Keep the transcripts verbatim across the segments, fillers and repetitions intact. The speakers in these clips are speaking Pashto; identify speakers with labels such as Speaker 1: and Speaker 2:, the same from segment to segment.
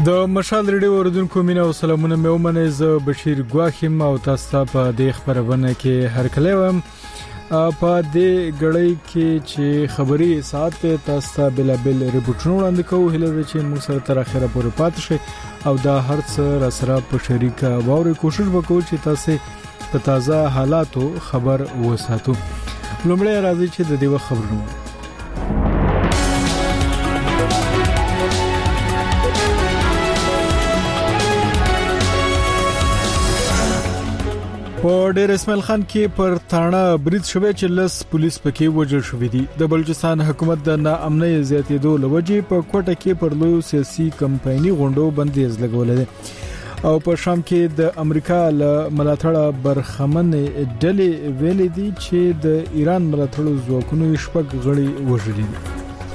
Speaker 1: د مشال ریډیو اوریدونکو مینه او سلامونه مې ومنه. زه بشیر ګواخیم او تاسو ته په دې خبرونه کې هر کله وم په دې غړی کې چې خبري ساعت تاسو ته بل بل ریپورتونه وړاندې کوو. هله چې موږ سره تر اخره پورې پاتې شئ او دا هر څه را سره په شریکه ووري کوشش وکړو چې تاسو په تازه حالاتو خبر وساتو. لومړی راځي چې د دې خبرونه په ډیر اسماعیل خان کې پر تاڼه برید شوی چې لس پولیس پکې وژل شوې دي. د بلوچستان حکومت د ناامنۍ زیاتېدو لوجې په کوټه کې پر لوی سیاسي کمپایني غونډو بندیز لګولې ده او په شام کې د امریکا له ملاتړه برخمن ډلې ویلې دي چې د ایران ملاتړو ځواکونو شپږ غړي وژلي دي.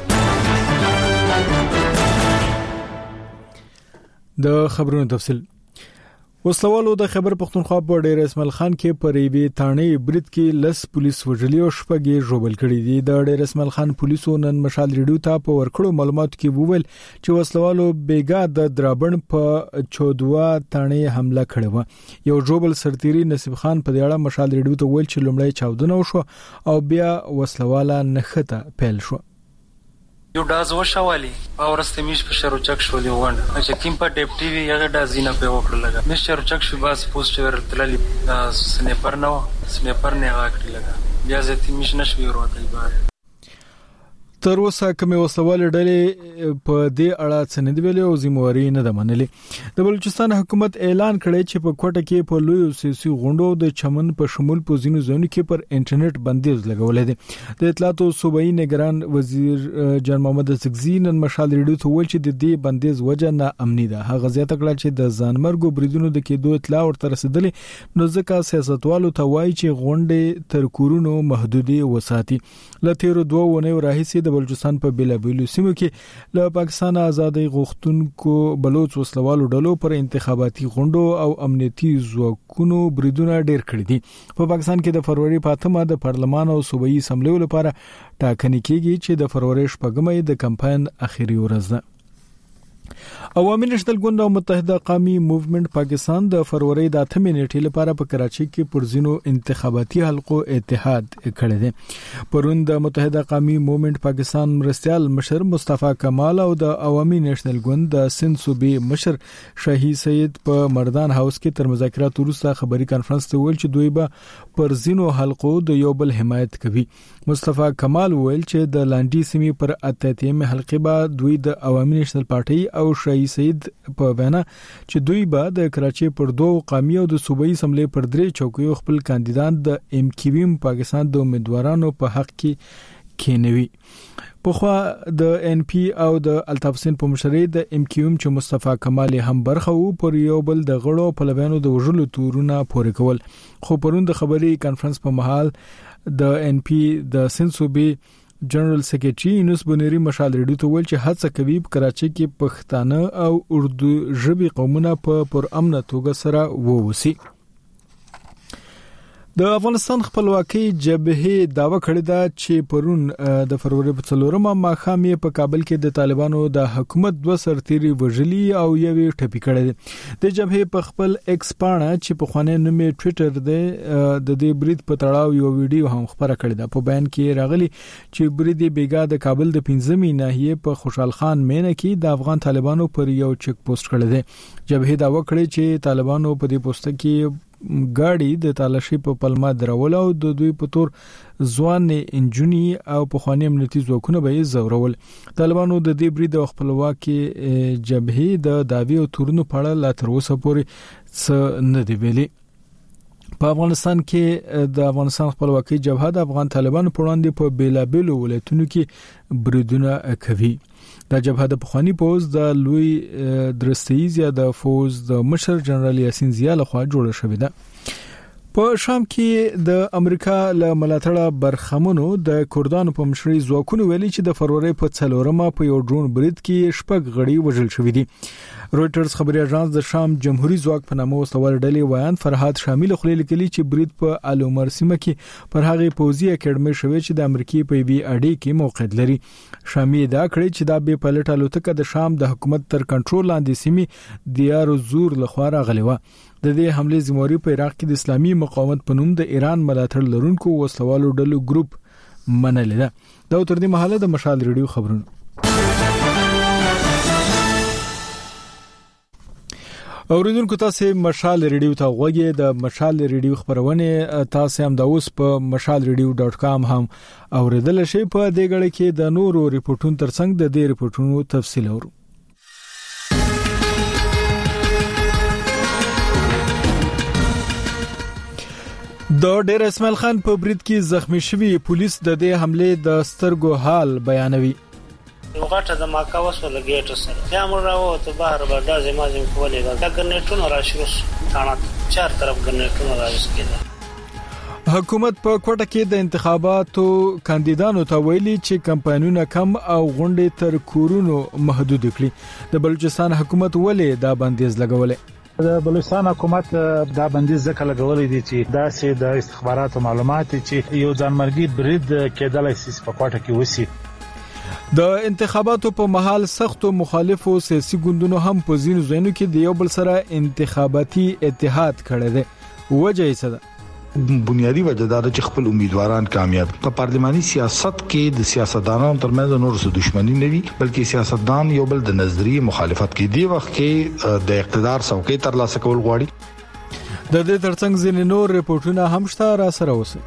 Speaker 1: د خبرونو تفصیل وسلوالو د خبر پختونخوا په ډیر اسماعیل خان کې په ریبي تانې برید کې لس پولیس وژلي او شپږ ژوبل کړي دي. د ډیر اسماعیل خان پولیسو نن مشال ریډیو ته په ورکړو معلوماتو کې وویل چې وسلوالو بیګا د درابن په چودوا تانې حمله کړې و. یو ژوبل سرتيري نصیب خان په دې اړه مشال ریډیو ته ویل چې لومړی چاودنه وشو او بیا وسلواله نخته پیل شو.
Speaker 2: یو داز وشوالی او ورسته میش په شروچک شولې وند چې کیم په ډیپټي وی هغه دازینه په وکړه لگا میش شروچک شو باز پوسټ ورتللی سنیپر نو سنیپر نه راکړی لگا بیا ځتی میش نشوي وروته بار
Speaker 1: تر اوسه کومه وسوال ډلې په دې اړه څه نه ویلي او ذمہواری نه ده منلې. د بلوچستان حکومت اعلان کړی چې په کوټه کې په لوی سیاسي غونډو د چمن په شمول په ځینو ځایونو کې پر انټرنیټ بندیز لګولې دي. د اطلاعات او صوبایي نگران وزیر جان محمد سکزی نن مشال ریډیو ته ویل چې د دې بندیز وجه نه امني ده. هغه زیاته کړه چې د ځانمرګو بریدونو د کېدو اطلاع ورته رسیدلې نو ځکه سیاستوالو ته وایي چې غونډې تر کورونو محدودي وساتي. لته رو دوه ونه راهیسي د بلوچستان په بیلابیلو سیمو کې له پاکستان آزادۍ غوښتونکو بلوچ وسلوالو ډلو پر انتخاباتي غونډو او امنیتي ځواکونو بریدونه ډیر کړی دي. په پاکستان کې د فروری په اتمه د پارلمان او صوبایي اسمبلی لپاره ټاکنې کېږي چې د فروری شپږمې د کمپاین اخیری ورځ ده. عوامي نېشنل ګوند او متحده قومي موومېنټ پاکستان د فروری د اتمې نیټې لپاره په کراچۍ کې پرزینو انتخاباتي حلقو اتحاد کړی دی. پرون د متحده قومي موومېنټ پاکستان مرستيال مشر مصطفی کمال او د عوامي نېشنل ګوند د سند صوبې مشر شاهي سید په مردان هاوس کې تر مذاکرات وروسته خبري کانفرنس ته ویل چې دوی به پرزینو حلقو د یو بل حمایت کوي. مصطفی کمال ویل چې د لانډي سیمې پر اتاتیم حلقې به دوی د عوامي نېشنل پارټي او شاهي سید په وینا چې دوی به د کراچۍ پر دوه قومي او د صوبایي اسمبلی پر درې چوکیو خپل کاندیدان د ام کیو ایم پاکستان د امیدوارانو په حق کې کېنوي. په خوا د ان پی او د الطاف حسین په مشرۍ د ام کیو ایم چې مصطفی کمال هم برخه وو پر یو بل د غړو په لوینو د وژلو تورونه پورې کول. خو پرون د خبري کانفرنس په محل د ان پی د سند صوبې جنرال سیکریټري انوس بنيري مشال ریډیو ته ویل چې هڅه کوي په کراچۍ کې پښتانه او اردو ژبې قومونه په پر امن توګه سره ووسی. د افغانستان خپلواکۍ جبهه داوا کړې ده چې پرون د فروری په څلورمه ماښام یې په کابل کې د طالبانو د حکومت دوه سرتيري وژلي او یوې ټپي کړې ده. د جبهه په خپل ایکس پاڼه چې په خوانې نوم ټوئیټر ده د دې برید په تړاو یو ویډیو هم خبره کړې ده. په بیان کې راغلي چې برید بیګا د کابل د پنځمې ناحیې په خوشحال خان مینه کې د افغان طالبانو پر یو چک پوسټ کړی دی. جبهه داوا کړې چې طالبانو په دې پوسټ کې ګاډي د تالاشي په پلمه درول او د دوی په تور ځوان انجونی او په خواني امنیتي ځواکونه به زورول. طالبانو د دې برید او خپلواکي جبهه د داوی او تورونو په اړه لا تر اوسه پورې څه نه دی ویلي. په افغانستان کې د افغانستان خپلواکۍ جبهه د افغان طالبانو په وړاندې په بیلابیلو ولایتونو کې بریدونه کوي. د جبهه د پخوانی پوز د لوی درستیز یا د فوز د مشر جنرال یاسین زیا لخوا جوړه شوې ده. په شام کې د امریکا له ملاتړه برخمنو د کردانو په مشرۍ ځواکونو ویلي چې د فروری په څلورمه په یو ډرون برید کې شپږ غړي وژل شوي دي. رويټرز خبري اژانس د شام جمهوریت ځواک په نامه وسوال ډلې ویان فرحات شامل خو لیکلي چې برید په الومر سیمه کې پر هغه پوزي اکیډمي شوی چې د امریکای په بي اډي کې موقعیت لري. شامي دا کړی چې دا به پلټ الوتکه د شام د حکومت تر کنټرول لاندې سیمه دیار زور لخوا راغلی و. د دې حمله ذمہواری په عراق کې د اسلامي مقاومت په نوم د ایران ملاتړ لرونکو وسوالو ډلو ګروپ منل ده. دا تر دې مهاله د مشال ریډیو خبرونه. اوریدونکو تاسو مشال ریډیو ته غوږی د مشال ریډیو خبرونه تاسو هم د اوس په مشال ریډیو ډاټ کام هم اوریدل شئ. په دې غړي کې د نورو ریپورتونو ترڅنګ د دې ریپورتونو تفصیل اورو. د ډیر اسماعیل خان په برید کې زخمی شوی پولیس د دې حمله د سترګو حال بیانوي.
Speaker 3: یو غټه د ماکا وسو لګیټ سره یا مور راو ته بهر به د زمازم کولې دا ګرنیټونو راشروس ثانه چار طرف ګرنیټونو راوځي.
Speaker 1: حکومت په کوټه کې د انتخاباتو کاندیدانو ته ویلي چې کمپاینونه کم او غونډې تر کورونو محدود کړي. د بلوچستان حکومت ولې دا بندیز لګولې؟
Speaker 4: د بلوچستان حکومت دا بندیز ځکه لګولې دي چې دا سه د استخباراتو معلومات چې یو ځانمرګي برید کېدلای شي په کوټه کې وسی.
Speaker 1: د انتخاباتو په محل سختو مخالفو سیاسي ګوندونو هم په ځینو ځایونو کې د یو بل سره انتخاباتي اتحاد کړی دی. وجه یې څه ده؟
Speaker 5: بنیادی وجه دا چې خپل امیدواران کامیاب په پارلماني سیاست کې د سیاستدانانو ترمنځ نور څه دښمنی نه وي بلکې سیاستدان یو بل د نظریه مخالفت کوي. دی وخت کې د اقتدار څوکۍ ترلاسه کول غواړي.
Speaker 1: د دې ترڅنګ ځینې نور ریپورتونه هم شته را سره اوسئ.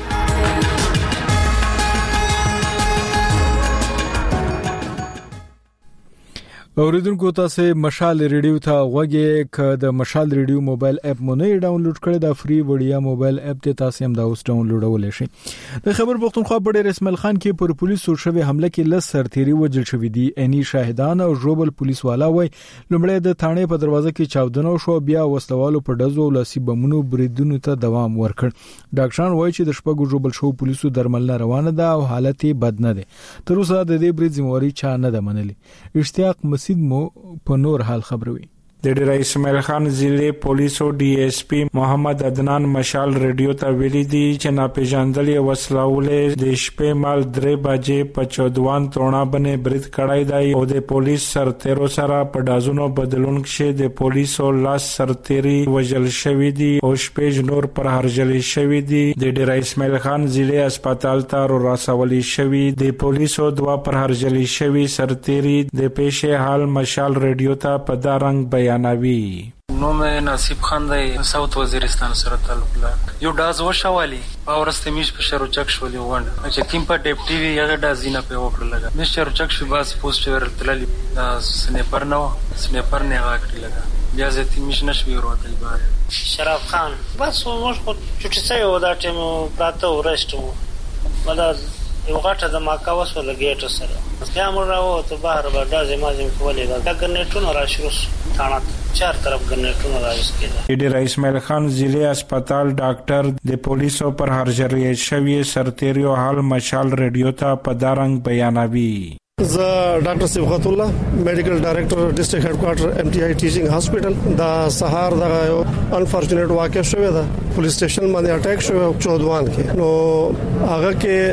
Speaker 1: اوریدونکو تاسو مشال ریډیو ته غوږی ک د مشال ریډیو موبایل اپ مو نه ډاونلوډ کړئ د فری وړیا موبایل اپ ته تاسو هم دا اوس ډاونلوډول شئ. د خبر پښتونخوا په ډیر اسماعیل خان کې پر پولیسو شوی حمله کې لس سرتيري وجل شوی دي. اني شاهدان او جوبل پولیس والا وای لومړی د تھانه په دروازه کې چاودنه شو بیا وسلوالو په دزو لاسي بمونو بریدونو ته دوام ورکړ. ډاکټران وای چې د شپږو جوبل شو پولیسو درملنه روانه ده او حالت بد نه ده. تر اوسه د دې برید ذمہواری چا نه ده منلي. اشتیاق مسید مو په نور حال خبروي.
Speaker 6: د ډیر اسماعیل خان ضلع پولیسو ډي اس پی محمد عدنان مشال ریډیو ته ویلي دي چې ناپېژاندلې وسلهولې د شپې مال درې بجې په چودوان تورنا باندې برید کړای دی او د پولیس سرتیرو سره په دازونو بدلون کې د پولیسو لاس سرتیري وژل شوی دي او شپږ نور پر هرجل شوی دي. د ډیر اسماعیل خان ضلع هسپتال ته رسولي شوی د پولیسو دوا پر هرجل شوی سرتیري د پیښې حال مشال ریډیو ته په دارنګ بیان نوی.
Speaker 2: نوم نصیب خان دی ساوث وزیرستان سره تعلق لري. یو داز وشوالي اورسته میش په شروچک شولې وند چې کیم په ډیپ ټي وی هغه دازینه په وکړه لګا میش شروچک شو باز پوسټ ورتللی سنیپر نو سنیپر نه راکړي لګا بیا زه تی میش نشوي ورته بار
Speaker 3: شراب خان بس موږ خو چټي څه یو دا ټیم پراته ورستو ولا یو غټه د ماکا وسو لګیټ سره یا مور راو ته بهر به د زمازم کولې دا ګرنیټونو راشروس ثانه چار طرف ګرنیټونو راوځي.
Speaker 6: ډیر اسماعیل خان ضلع هسپتال ډاکټر د پولیسو پر هرجری شوی سرتیریو حال مشال ریډیو ته په دارنګ بیانوي.
Speaker 7: زه ډاکټر صبغت الله میډیکل ډایریکټر ډیسټریکټ هډ کوارټر ام ټي آی ټیچینګ هاسپټل دا سهار دا انفورچونټ واقع شوه دا پولیس سټیشن باندې اٹیک شو چودوان کې نو هغه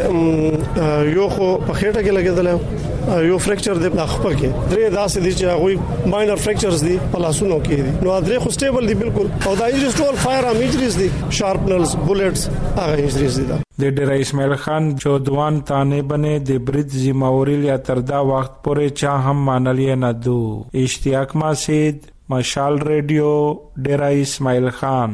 Speaker 7: کې یو خو په خېټه کې لګیدل یو فریکچر د خپل کې درې داسې دي چې هغه ماینر فریکچرز دي په لاسونو کې دي نو درې خو سټیبل دي بالکل او دا انجریز ټول فایر ام انجریز دي شارپنرز بولټس هغه انجریز دي.
Speaker 6: د ډیر اسماعیل خان چودوان تانه باندې د برید ذمہواری یا تر دا وخت پورې چا هم مانلې نه دو. اشتیاق مسید مشال ریډیو ډیر اسماعیل خان.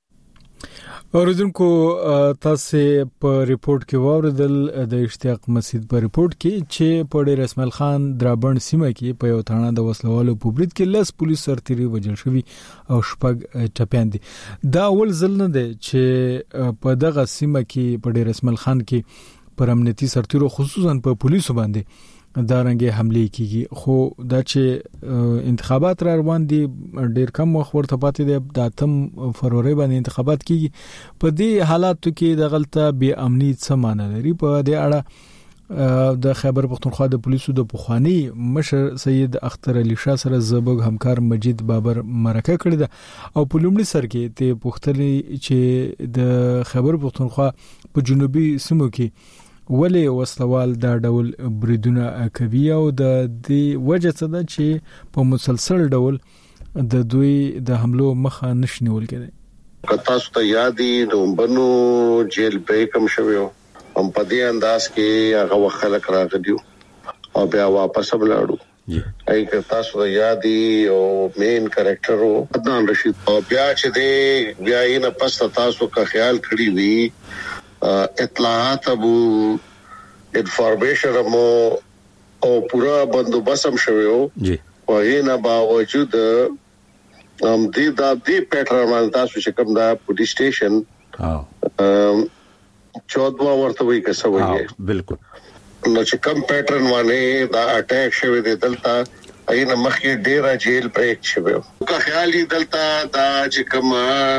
Speaker 1: اوریدونکو تاسو په ریپورت کې واوریدل د اشتیاق مسید په ریپورت کې چې په ډیر اسماعیل خان درابند سیمه کې په یو تھانه د وسلوالو په برید کې لس پولیس سرتیري وژل شوی او شپږ ټپيان دي. دا اول ځل نه دی چې په دغه سیمه کې په ډیر اسماعیل خان کې پر امنیتي سرتیرو خصوصا په پولیسو باندې دا رنګه حمله کیږي. خو دا چې انتخابات را روان دي ډیر کم وخت ورته پاتې دي، د اتم فروری باندې انتخابات کیږي. په دې حالاتو کې د غلطه بې امنی څه معنی لري؟ په دې اړه د خیبر پختونخوا د پولیسو د پخوانی مشر سید اختر علي شاه سره زبګ همکار مجید بابر مرکه کړی ده او په لومړي سر کې ته پوښتنه چې د خیبر پختونخوا په جنوبي سیمو کې ولې وسلوال دا ډول بریدونه کوي او د دې وجه څه ده چې په مسلسل ډول د دوی د حملو مخه نشنیول کېږي.
Speaker 8: کتا ست یادي د بنو جیل بریک هم شویو هم په دې انداز کې هغه خلک راغلیو او بیا واپس ولاړو. ای کتا ست یادي او مین کریکٹر او عدنان رشید او بیا چې دې بیا یې نه پس تاسو کا خیال کړی وی اطلاعات ابو انفارمیشن مو او پورا بندوبست هم شویو جی او یې نه باوجود ام دې دا دې پیټرن باندې تاسو چې کوم دا پولیس سټیشن ام چودوا ورته وی کسه وایي بالکل نو چې کوم پیټرن باندې دا اٹیک شوی دی دلته اینه مخکې ډیره جیل بریک شوی کا خیالي دلته دا چې کوم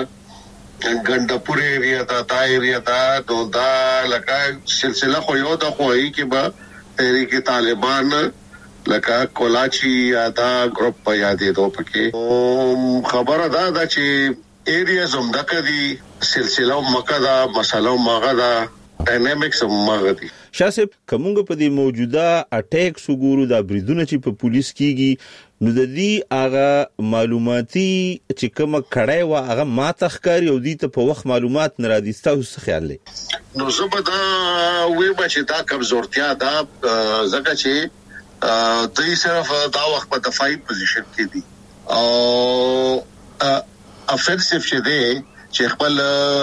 Speaker 8: ګندپور ایریا دا دا ایریا دا نو دا لکه سلسله خو یو د خوای کې به تحریک طالبان لکه کولاچی دا ګروپ په یادې دوه پکې خبره دا دا چې ایریا زمدا کدي سلسله مکه دا مسله ماغه دا ډاینامیکس ماغه دي.
Speaker 9: شاسب کومګه په دې موجوده اٹیک سګورو دا بریدونه چې په پولیس کیږي نو د دې هغه معلوماتي چې کوم کړای و هغه ما تخکاری او دې ته په وخت معلومات نه را دي تاسو خیال لې
Speaker 8: نو زبدا وی بچ دا کمزورتیا دا زګه چې دوی صرف دا وخت په دفاعي پوزیشن کې دي او افنسیو شه دي چې خپل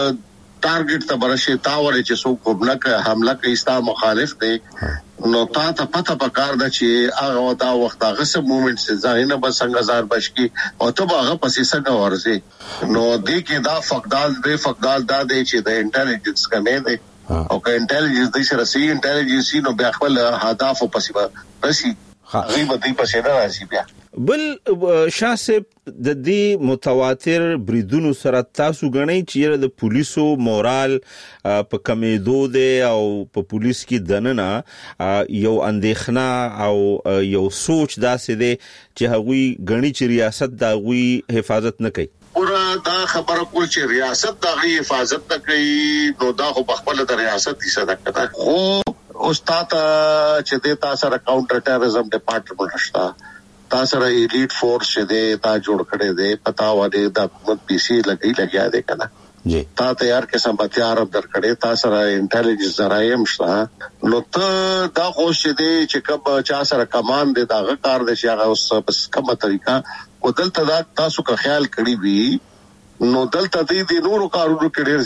Speaker 8: ټارګټ ته برشه تاورې چې څوک کوبلک حمله کوي ستا مخالف دی نو تا ته پته پکار ده چې هغه دا وخت هغه سم مومنټس ځاینه بس څنګه زار بشکی او ته هغه پسې څنګه ورځي نو دې کې دا فقدال دې فقدال دا دی چې د انټيليجنس کمې دی او که انټيليجنس دې سره سي انټيليجنس نو بیا خپل هدف او پسې رسی غیبت دې پسې نه راځي بیا
Speaker 9: بل شاسب د دې متواتر بریدونو سره تاسو غنئ چې د پولیسو مورال په کمیدو دی او په پولیس کې دننه یو اندېښنه او یو سوچ داسې دی چې هغوی غني چې ریاست دا غوي حفاظت نه کوي.
Speaker 8: پورا دا خبره کول چې ریاست دا غي حفاظت نه کوي نو دا خو بخپل د ریاست دي صدقه ده خو استاد چې د تاسو سره کاونټر ټیرریزم ډپارټمنټ شتا تاسو را ایلیټ فورس چې دی تا جوړ کړي دی پتا وره د حکومت پی سی لګي لګیا دی کنه جی تا تیار قسم هتیار در کړي تاسو را انټيليجنس زرایم شته نو ته دا خوش دی چې کب چا سره کمان دی دا کار دی چې هغه اوس بس کومه طریقه او دلته دا تاسو کا خیال کړی وی نو دلته دې نورو کارونو کې ډیر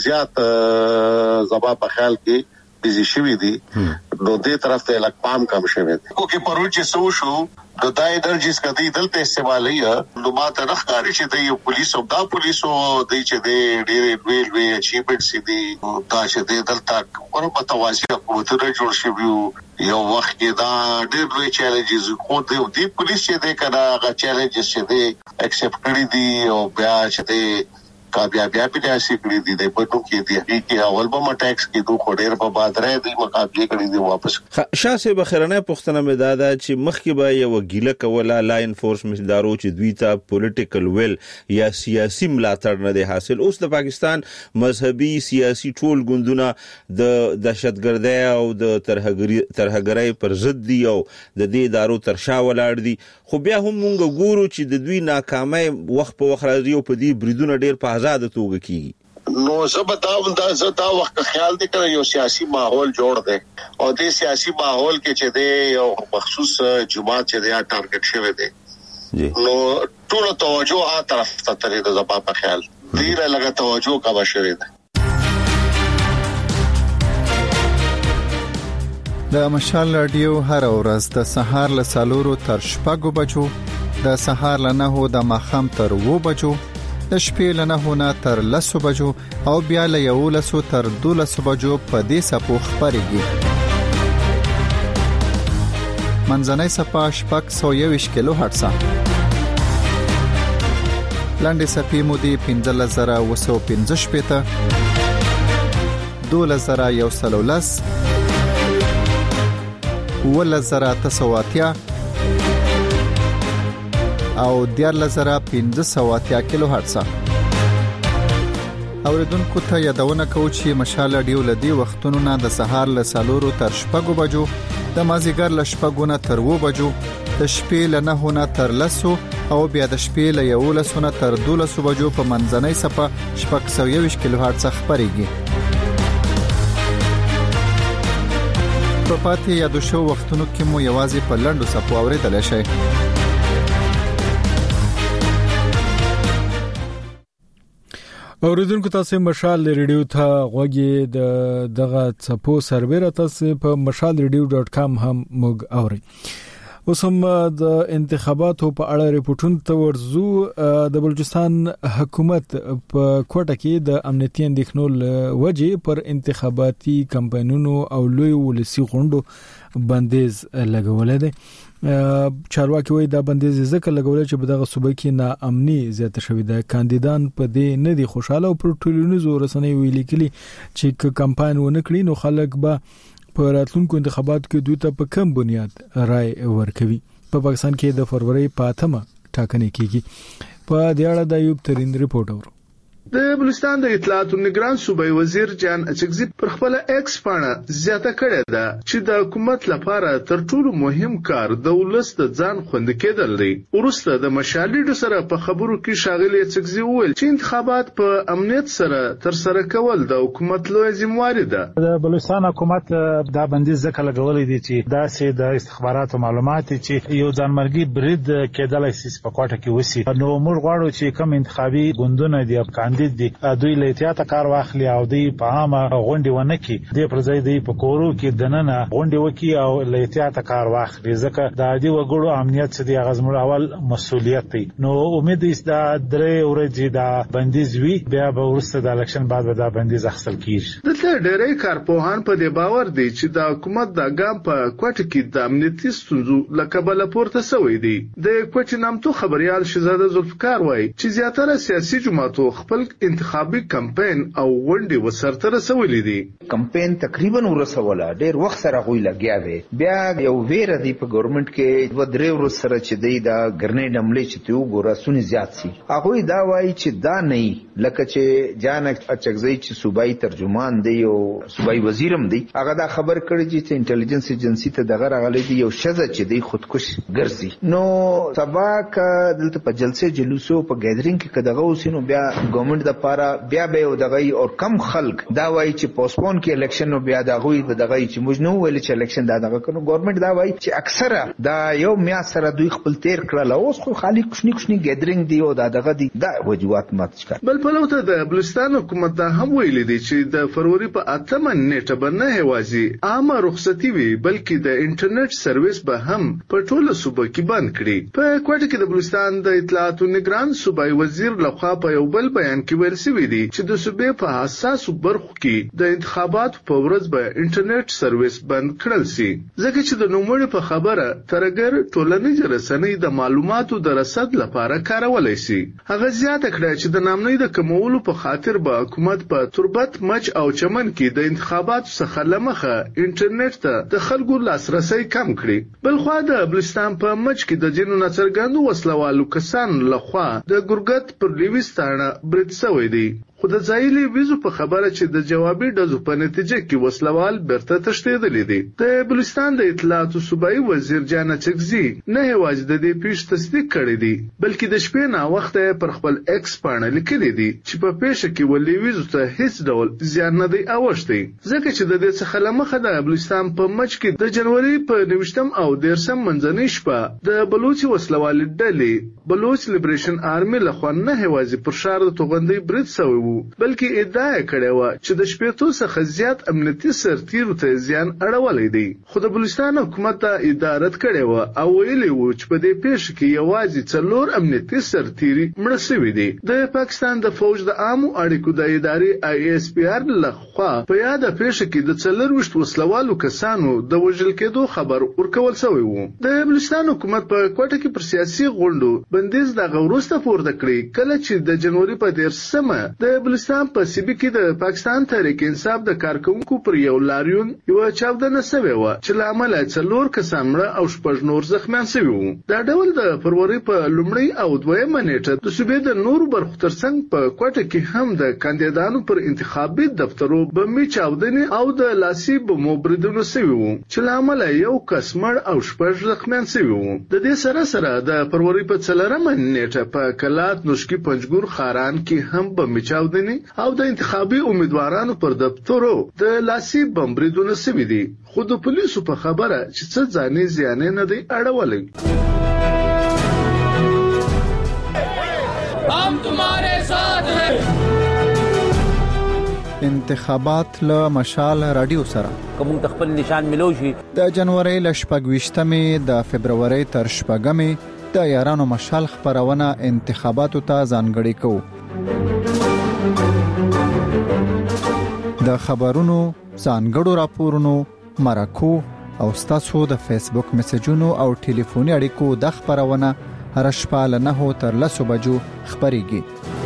Speaker 8: زیات زبا په خیال کې بيزي شوی دي نو دې طرف ته لک پام کم شوی دي او کې پرو چې سو شو د دای انرژیز کدي دلته استعمالي نو ماته رخکاری چې د یو پولیسو دا پولیسو د چې د ډېر ویل وی اچیومنټ سي دي دا چې د دلته ورو متوازی حکومتونه جوړ شي یو وخت کې دا ډېر لوی چیلنجز خو د پولیس چې د کړه هغه چیلنجز چې د اکسپټ کړی دي او بیا چې د بیا بیا په داسې کړی دي د پټو کې دي چې اول به مټیکس کې دوه خډیر په بادره دي مقابله کړی دي واپس
Speaker 9: شاسه بخیرنه پښتنه مدادا چې مخکې به یو ګیله کوله لا انفورسمنت دارو چې دوی ته پولیټیکل ویل یا سیاسي ملاتړ نه دی حاصل اوس د پاکستان مذهبي سیاسي ټول ګوندونه د دهشتګردۍ او د ترهګرۍ پر ضد دي او د دې دارو تر شا ولاړ دي خو بیا هم موږ ګورو چې د دوی ناکامۍ وخت په وخت راځي او په دې بریدونه ډیر په آزاد توګه کیږي
Speaker 8: نو زبدا دا زدا وخت خیال دې کړو یو سیاسي ماحول جوړ دی او دې سیاسي ماحول کې چې دی یو مخصوص جماعت چې دی ټارګټ شوی دی نو ټول توجه آ طرف ته ترې د زبا په خیال ډیره لګه توجه کا بشری دی
Speaker 10: د مشال رادیو هر ورځ د سهار له سالورو تر شپږو بجو د سهار له نهو د ماښام تر اوو بجو د شپې له نهو نه تر لسو بجو او بیا له یولسو تر دولسو بجو په دې سپو خبرېږي منځنۍ صفه شپږ سوه یو ویشت کیلو هرتز. لاندې صفې مودې پنځلس زره اوه سوه پنځه شپېته، دولس زره یو سل او لس، اوولس زره اته سوه اتیا او دیارلس زره پنځه سوه اتیا کیلو هرتز. اوریدونکو ته یادونه کوو چې مشال رادیو لدی وختونو نه د سهار له څلورو تر شپږو بجو، د مازیګر له شپږو نه تر اوو بجو، د شپې له نهو نه تر لسو او بیا د شپې له یولسو نه تر دولسو بجو په منځنۍ صفه شپږ سوه یو ویشت کیلو هرتز خپرېږي. په پاتې یادو شو وختونو کې مو یوازې په لنډو صفو اورېدلی شئ.
Speaker 1: اوریدونکو تاسو مشال ریډیو ته غوږی د دغه صفو سرور تاسو په مشال ریډیو ډاټ کام هم موږ اورئ. اوس هم د انتخاباتو په اړه ریپورتونه ته ورزو. د بلوچستان حکومت په کوټه کې د امنیتي اندېښنو وجې پر انتخاباتي کمپاینونو او لوی ولسی غونډو بندیز لګولې ده. چارواکي وایي دا بندیز ځکه لګولې چې په دغه صوبه کې ناامني زیاته شوې ده. کاندیدان په دې نه دي خوشاله او پر ټولنیزو رسنیو ویلي کړي چې کمپاین ونه کړي نو خلک به په راتلونکو انتخاباتو کې دوی ته په کم بنیاد رائے ورکوي. په پاکستان کې د فروری په اتمه ټاکنې کېږي. په دې اړه د ایوب ترين ریپورت اورو.
Speaker 11: د بلوچستان د اطلاعات او نگران صوبای وزیر جان اچکزي پر خپل ایکس پاڼه زیاته کړې ده چې د حکومت لپاره تر ټولو مهم کار د ولس د ځان خوندي کېدل دی. ورسته د مشالېډو سره په خبرو کې شاغلي اچکزي وویل چې انتخابات په امنیت سره تر سره کول د حکومت لوی ذمہواری ده.
Speaker 4: د بلوچستان حکومت دا بندیز ځکه لګولې دي چې داسې د استخباراتو معلومات چې یو ځانمرګي برید کېدلای شي په کوټه کې وسی. نو موږ غواړو چې کوم انتخابي ګوندونه دي افغان دي دوی له احتیاط کار واخلي او دوی په عامه غونډې ونه کړي. د پرځای دی په کورو کې دننه غونډې وکړي او له احتیاط کار واخلي ځکه د عادي وګړو امنیت څخه د غزمړ اول مسؤلیت دی. نو امید است دا درې ورځې دا بندیز وي بیا به ورسته د الیکشن بعد به دا بندیز اخیستل کیږي.
Speaker 11: دلته ډېری کارپوهان په دې باور دي چې د حکومت د ګام په کوټه کې د امنیتي ستونزو لکبل پورته شوی دی. د کوټې نامتو خبريال شهزاده ذوالفقار وایي چې زیاتره سیاسي جماعتو خپل انتخابي کمپاین او غونډې وسرته رسولې دي.
Speaker 12: کمپاین تقریبا ورسوله ډېر وخت سره غوي لګیا وي. بیا یو ویره دی په ګورنمنت کې و درې ورځې سره چې دی دا ګرنیډ حمله چې تو ګوراسونی زیات سي. هغه دا وایي چې دا نه لکه چې جان اچکزی چې صوبایي ترجمان دی او صوبایي وزیرم دی هغه دا خبر کړی چې انټيليجنس ایجنسی ته دغه راغلی دی یو شزه چې دی خودکش ګرځي. نو سبا کا دلته په جلسه جلوسو په ګیدرینګ کې کداغه وسینو بیا ګورنمنت د پاره بیا به یو دغه او کم خلک دا وایي چې پوسټپون کې الیکشن نو بیا دغه وي دغه چې موږ نو ویل چې الیکشن دا دغه کنو ګورنمنت دا وایي چې اکثره دا یو میا سره دوی خپل تیر کړل اوس خو خالی کښنی کښنی ګیدرینګ دی او دا دغه دی دا وجوهات مات ښکار.
Speaker 11: بل په لوته د بلوچستان حکومت دا هم ویلي دی چې د فروری په اتمه نیټه باندې هوازي عامه رخصتي وي بلکې د انټرنیټ سرویس به هم په ټوله صوبه کې بند کړي. په کوټه کې د بلوچستان د اطلاعات او نگران صوبای وزیر لخوا په یو بل بیان کې ویل شوی دی چې د صوبې په حساسو برخو کې د انتخاباتو په ورځ به انټرنیټ سرویس بند کړل شي ځکه چې د نوموړي په خبره ترګر ټولنیز رسنۍ د معلوماتو د رصد لپاره کارولای شي. هغه زیاته کړه چې د نامنۍ د کمولو په خاطر به حکومت په تربت مچ او چمن کې د انتخاباتو څخه لمخه انټرنیټ ته د خلکو لاسرسي کم کړي. بلخوا د بلوچستان په مچ کې د جنو نڅرګندو وسلوالو کسان لخوا د ګورګت پر لیوستانه برید شوی دی. خو د ځایلي ویزو په خبره چې د جوابي ډزو په نتیجه کې وسلوال بیرته تښتېدلی دي. د بلوچستان د اطلاعاتو صوبایي وزیر جان اچکزي نه یوازې د دې پیښې تصدیق کړی دی بلکې د شپې نه وخته پر خپل ایکس پاڼه لیکلی دی چې په پیښه کې ولې ویزو ته هیڅ ډول زیان نه دی اوښتی ځکه چې د دې څخه لمخه د بلوچستان په مچ کې د جنوري په نوشتم او دیرشم منځنۍ شپه د بلوچي وسلوال ډلې بلوچ لیبریشن آرمي لخوا نه یوازې پر شار د توغندۍ برید شوی وو بلکې ادعا کړې و چې د شپېتو څخه زیات امنیتي سرتیرو ته زیان اړولې دي خو د بلوچستان حکومت ته اداره کړې و او ویلي وو چې په دې پیښه کې یوازې څلور امنیتي سرتیري مړه شوي دي د پاکستان د فوج د عامو اړیکو د ادارې آی ایس پی آر لخوا په یاده پیښه کې د څلرویشت وسلوالو کسانو د وژل کېدو خبر ورکول شوی و د بلوچستان حکومت په کوټه کې پر سیاسي غونډو بندیز د غوروسته پورته کړی کله چې د جنوري په دیرشمه د بلوچستان په سیبي کې د پاکستان تحریک انصاف د کارکونکو پر یو لاریون یو چاودنه شوی و چې لامل څلور کسان مړه او شپږ نور زخمیان شوي وو دا ډول د فروری په لومړۍ او دویمه نیټه د صوبې د نورو برخو ترڅنګ په کوټه کې هم د کاندیدانو پر انتخابي دفترو بمي چاودنې او د لاسي بمو بریدونو شوي وو چې لامل یو کس مړ او شپږ زخمیان شوي وو د دې سره سره د فروری په څلورمه نیټه په کلات نوشکی پنځګور خاران کې هم بمي چاودنې او د انتخابي امیدوارانو پر دفترو د لاسي بم بریدونه شوي دي خو د پولیسو په خبره چې څه ځاني زیان نه دی اړولې
Speaker 13: हम तुम्हारे साथ हैं
Speaker 10: انتخابات له مشال رادیو سره
Speaker 14: کوم تخپل نشان ملو شي
Speaker 10: د جنوري ل شپږویشتمې د فبرवरी تر شپږمې د یارانو مشال خبرونه انتخاباتو ته ځانګړي کو د خبرونو ځانګړو راپورونو مرکو او ستاسو د فیسبوک میسجونو او ټلیفوني اړیکو د خبرونه هر شپه له نه تر لسو بجو خبريږي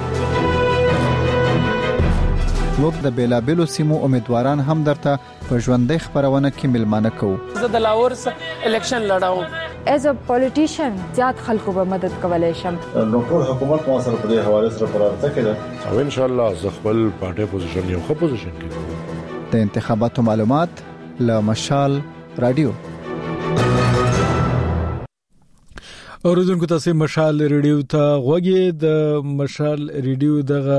Speaker 10: موږ د بیلابلو سیمو امیدواران هم درته په ژوندۍ خبرونه کې ملمانه کوو
Speaker 13: زه د لاور الیکشن لړاوم
Speaker 15: ایز ا پولیټیشن زیات خلکو به مدد کولای شم
Speaker 16: نو ټول حکومت مو سره په دې حواله سره پرارته کړه
Speaker 17: او ان شاء الله ز خپل پارټي پوزیشن یو ښه پوزیشن کې
Speaker 10: د انتخاباتو معلومات ل مشال رادیو
Speaker 1: اوریدونکو تاسو مشال ریډیو ته غوږی د مشال ریډیو دغه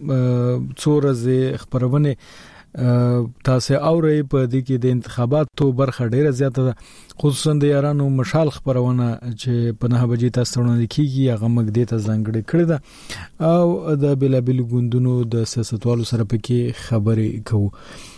Speaker 1: څورزه خبرونه تاسو اوري په دې کې د انتخاباتو برخه ډیره زیاته ده خصوصا د یارانو مشال خبرونه چې په نه بجې تاسو وړاندې کیږي هغه مګ دې ته ځانګړي کړی ده او د بلابل ګوندونو د سیاستوالو سره پکې خبرې کوو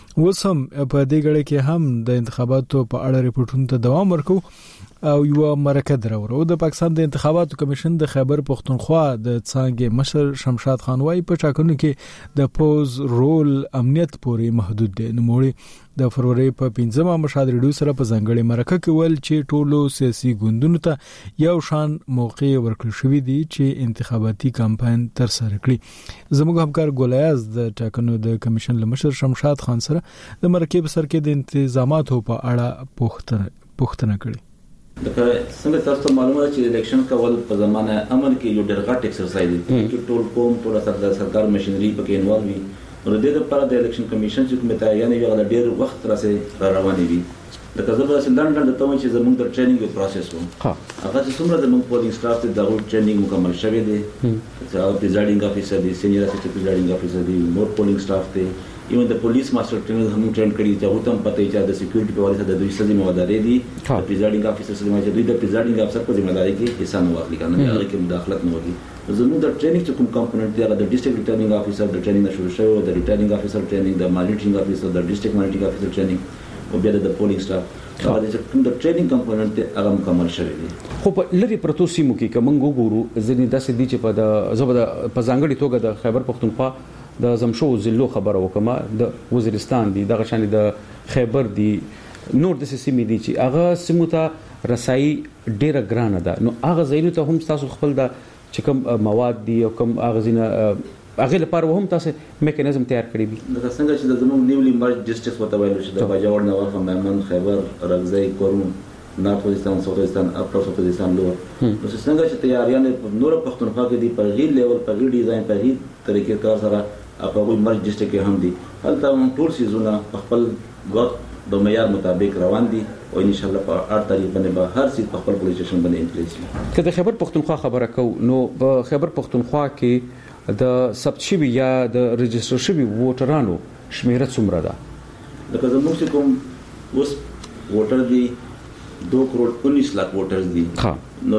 Speaker 1: وسم په دې غړي کې هم د انتخاباتو په اړه ریپورتونو ته دوام ورکو او یو مرکه درور او د پاکستان د انتخاباتو کمیشن د خیبر پختونخوا د څنګه مشر شمشاد خان وای په ټاکنو کې د پوز رول امنیت پورې محدود دی نو موري د فروری په پنځمه مشاد ریډیو سره په ځنګړې مرکه کې ول چې ټولو سیاسي ګوندونو ته یو شان موقع ورکړل شوې دي چې انتخاباتي کمپاین تر سره کړي زموږ همکار ګولیاز د ټاکنو د کمیشن مشر شمشاد خان سره د مرکه په سر کې د انتظاماتو په اړه پوښتنه پوښتنه کړې
Speaker 18: دغه څنګه تاسو معلومه چې الیکشن کول په زمانه امن کې یو ډېر غټ ایکسرسایز دی چې ټول قوم ټول سرکار ماشينري پکې انوالو وي نو د دې لپاره د الیکشن کمیشن چې کومه تیاری یو ډېر وخت راځي رواني وي د کزبر سندان د تومن چې زموږ د ټریننګ یو پروسس وو هغه چې څومره د موږ پولینګ سټاف ته د ټریننګ مکمل شوی دی چې او پریزایډینګ افیسر دی سینیئر اسسټنټ پریزایډینګ افیسر دی مور پولینګ سټاف ته ایون د پولیس ماستر ټرینر هم ټرین کړی چې هغه هم پته چې د سکیورټي په واسطه د دوی سره ذمہواری دي د پریزایډینګ افیسر سره چې دوی د پریزایډینګ افیسر په ذمہواری کې حصہ نه واخلي کنه هغه کې مداخلت نه وکړي زموږ د ټریننګ چې کوم کمپوننټ دی هغه د ډیسټریکټ ریټرنینګ افیسر د ټریننګ شروع شوی د ریټرنینګ افیسر ټریننګ د مانیټرینګ افیسر د ډیسټریکټ مانیټرینګ افیسر ټریننګ او بیا د پولینګ سټاف هغه چې کوم د ټریننګ کمپوننټ دی هغه مکمل شوی دی
Speaker 19: خو په لری پروتو سیمو کې کوم وګورو ځنی داسې دي چې په د زبر په ځانګړي توګه د خیبر پختونخوا د زمشو زلو خبره وکما د وزیرستان دی دغه شان د خیبر دی نور د سیمې دي چې هغه سیمو ته رسایي ډیره ګرانه ده نو هغه زینو ته هم تاسو خپل د چې کوم مواد دي او کوم هغه زینه هغه لپاره هم تاسو میکانیزم تیار کړی دي
Speaker 18: دا څنګه چې د زموږ نیولی مرج ډیسټریکټ وته ویل شي د باجوړ نوار فهمن خیبر رغزی کورون نارت وزیرستان ساوث وزیرستان اپر ساوث وزیرستان لور نو څنګه چې تیاریان نور پختونخوا کې دي په غیر لیول په غیر ډیزاین په غیر طریقې کار سره په وګړي مرج ډیسټریکټ هم دي هلته ټول سيزونه خپل وخت د معیار مطابق روان دي او ان شاء الله په هر طریق باندې به هر څه په خپل پولیس سټیشن باندې انپلیس شي
Speaker 19: کله خیبر پختونخوا خبره کو نو په خیبر پختونخوا کې د ثبت شوی یا د ريجستره شوی ووټرانو شمیره څومره ده
Speaker 18: لکه زموږ کوم اوس ووټر دي دو کروڑ انیس لاکھ ووټرز دي نو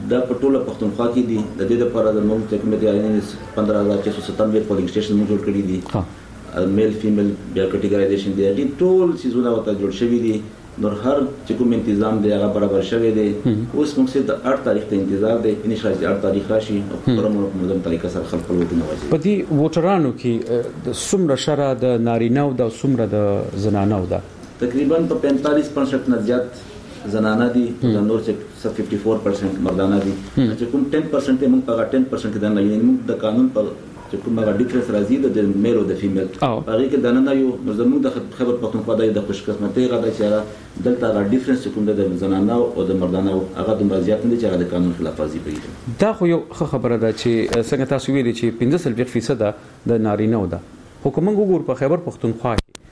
Speaker 18: دا په ټوله پښتونخوا کې دي. د دې لپاره د موږ چې کومه دی پندرہ هزار چھ سو ستانوے پولینګ سټیشن موږ جوړ کړی دي. میل فیمیل بیا کټیګرایزیشن دی. دې ټول سيزونه وته جوړ شوی دي. نور هر چې کوم تنظیم دی هغه برابر شوی دی. اوس موږ صرف د آٹھ تاریخ ته انتظار دی ان شاء الله آٹھ تاریخ راشي او په منظم طریقه سره خلک خپل وټونه واجب.
Speaker 19: په دې ووټرانو کې د څومره شره د نارینه او د څومره د زنانه او د
Speaker 18: تقریبا په پینتالیس پرسنټ نه زیات زنانه دي د نور چې ففټي فور پرسنټ مردانه دي. چې کوم ټین پرسنټ موږ په ټین پرسنټ د نه یعنی موږ د قانون په چې کومه ډیفرنس راځي د میل او د فیمیل هغه کې د نه یو زموږ د خبر پښتونخوا د خوش قسمتۍ غدا چې دلته غا ډیفرنس کوم د زنانه او د مردانه هغه د مرزيات نه چې هغه د قانون خلاف ورزي کوي.
Speaker 19: دا خو یو خبره ده چې څنګه تاسو ویلي چې پنځه سلوي فیصد د نارینه او د حکومت وګور په خبر پښتونخوا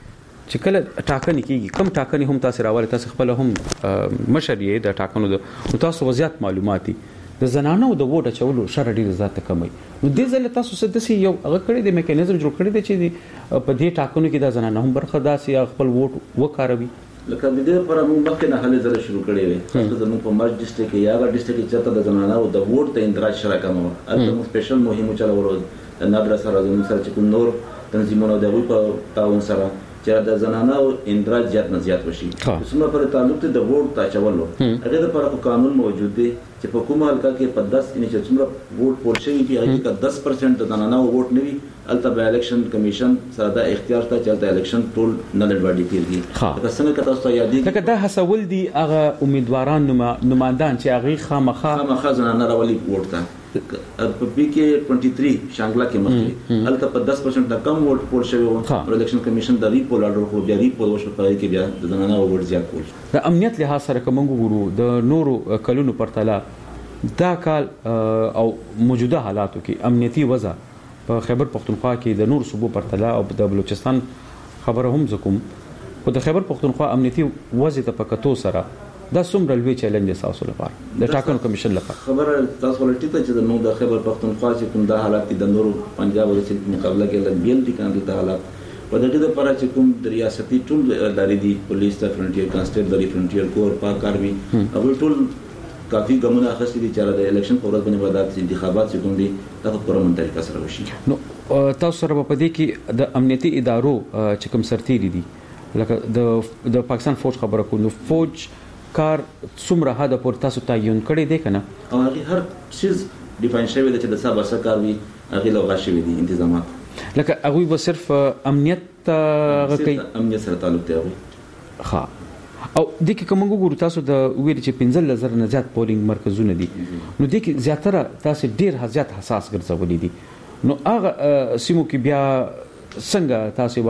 Speaker 19: چې کله ټاکنې کیږي کم ټاکنې هم تاسو راواله تاسو خپل هم مشرې د ټاکنو د تاسو وضعیت معلوماتي د زنانو د ووټ چولو شر ډیر زیات کمي. نو د زله تاسو څه د سی یو هغه کړی د میکانیزم جوړ کړی دی چې په دې ټاکنو کې د زنانو هم برخه داسي خپل ووټ وکاروي.
Speaker 18: لکه د دې لپاره موږ مخکې نه هلې زره شروع کړې وې. خاصه زموږ په مرج ډیسټریکټ کې یا غا ډیسټریکټ کې چې د زنانو د ووټ ته اندراج شره کوم او موږ سپیشل مهم چلوو د نادر سره زموږ سره چې کوم نور تنظیمونو د وی په تعاون سره چې د زنانه او اندراج زیات نه زیات وشي. څومره پر تعلق د ووټ تا چولو هغه د پر قانون موجود دی چې په کومه حلقه کې په دس کې چې څومره ووټ پول شوی دی هغه کې دس پرسنټ د زنانه ووټ نوي الته به الیکشن کمیشن سره د اختیار ته چلته الیکشن ټول نه لړوړي کیږي. دا څنګه تاسو ته یادې
Speaker 19: لکه دا حسول دي هغه امیدواران نمائندان چې هغه خامخا
Speaker 18: خامخا زنانه راولي ووټ ته په پی کې تwenty-three شانګلا کې مخکې الته په دس پرسنټ د کم ووټ پول شوی و او الیکشن کمیشن د ریپول اورډر خو بیا ریپول وشو په کې بیا د زنانه ووټ زیات کول.
Speaker 19: د امنیت لحاظ سره کوم ګورو د نورو کلونو پرتله دا کال او موجوده حالاتو کې امنیتي وضع په خیبر پختونخوا کې د نور صوبو پرتله او د بلوچستان خبره هم زکم خو د خیبر پختونخوا امنیتي وضع ته پکتو سره دا څومره لوی چیلنج تاسو لپاره د ټاکنو کمیشن لپاره
Speaker 18: خبره تاسو ولټی ته چې نو د خیبر پختونخوا چې کوم د حالات د نور پنجاب او سند مقابله کې لږ بیل دي کاندي د حالات په دغه لپاره چې کوم د ریاستي ټول ادارې دي پولیس د فرنټیر کانسټیبل فرنټیر کور پاک آرمي او ټول کافي ګمونه اخستې دي چې د الیکشن په ورځ باندې ودات انتخابات چې کوم دي دا په پرمن طریقه سره وشي.
Speaker 19: نو تاسو سره په دې کې د امنیتي ادارو چې کوم سرتيري دي لکه د د پاکستان فوج خبره کوو نو فوج کار څومره حد پورې تاسو تعین کړی دی کنه
Speaker 18: هغه هر چیز ډیفاین شوی دی چې د صاحب سره کار وي هغه لوغه شوی دي تنظیمات
Speaker 19: لکه هغه به صرف امنیت هغه کوي
Speaker 18: امنیت سره تعلق دی
Speaker 19: ها او د کې کوم وګورو تاسو د ویل چې پنځه زره نه زیات پولینګ مرکزونه دي نو د کې زیاتره تاسو ډیر زیات حساس ګرځولې دي نو هغه سیمو کې بیا څنګه تاسو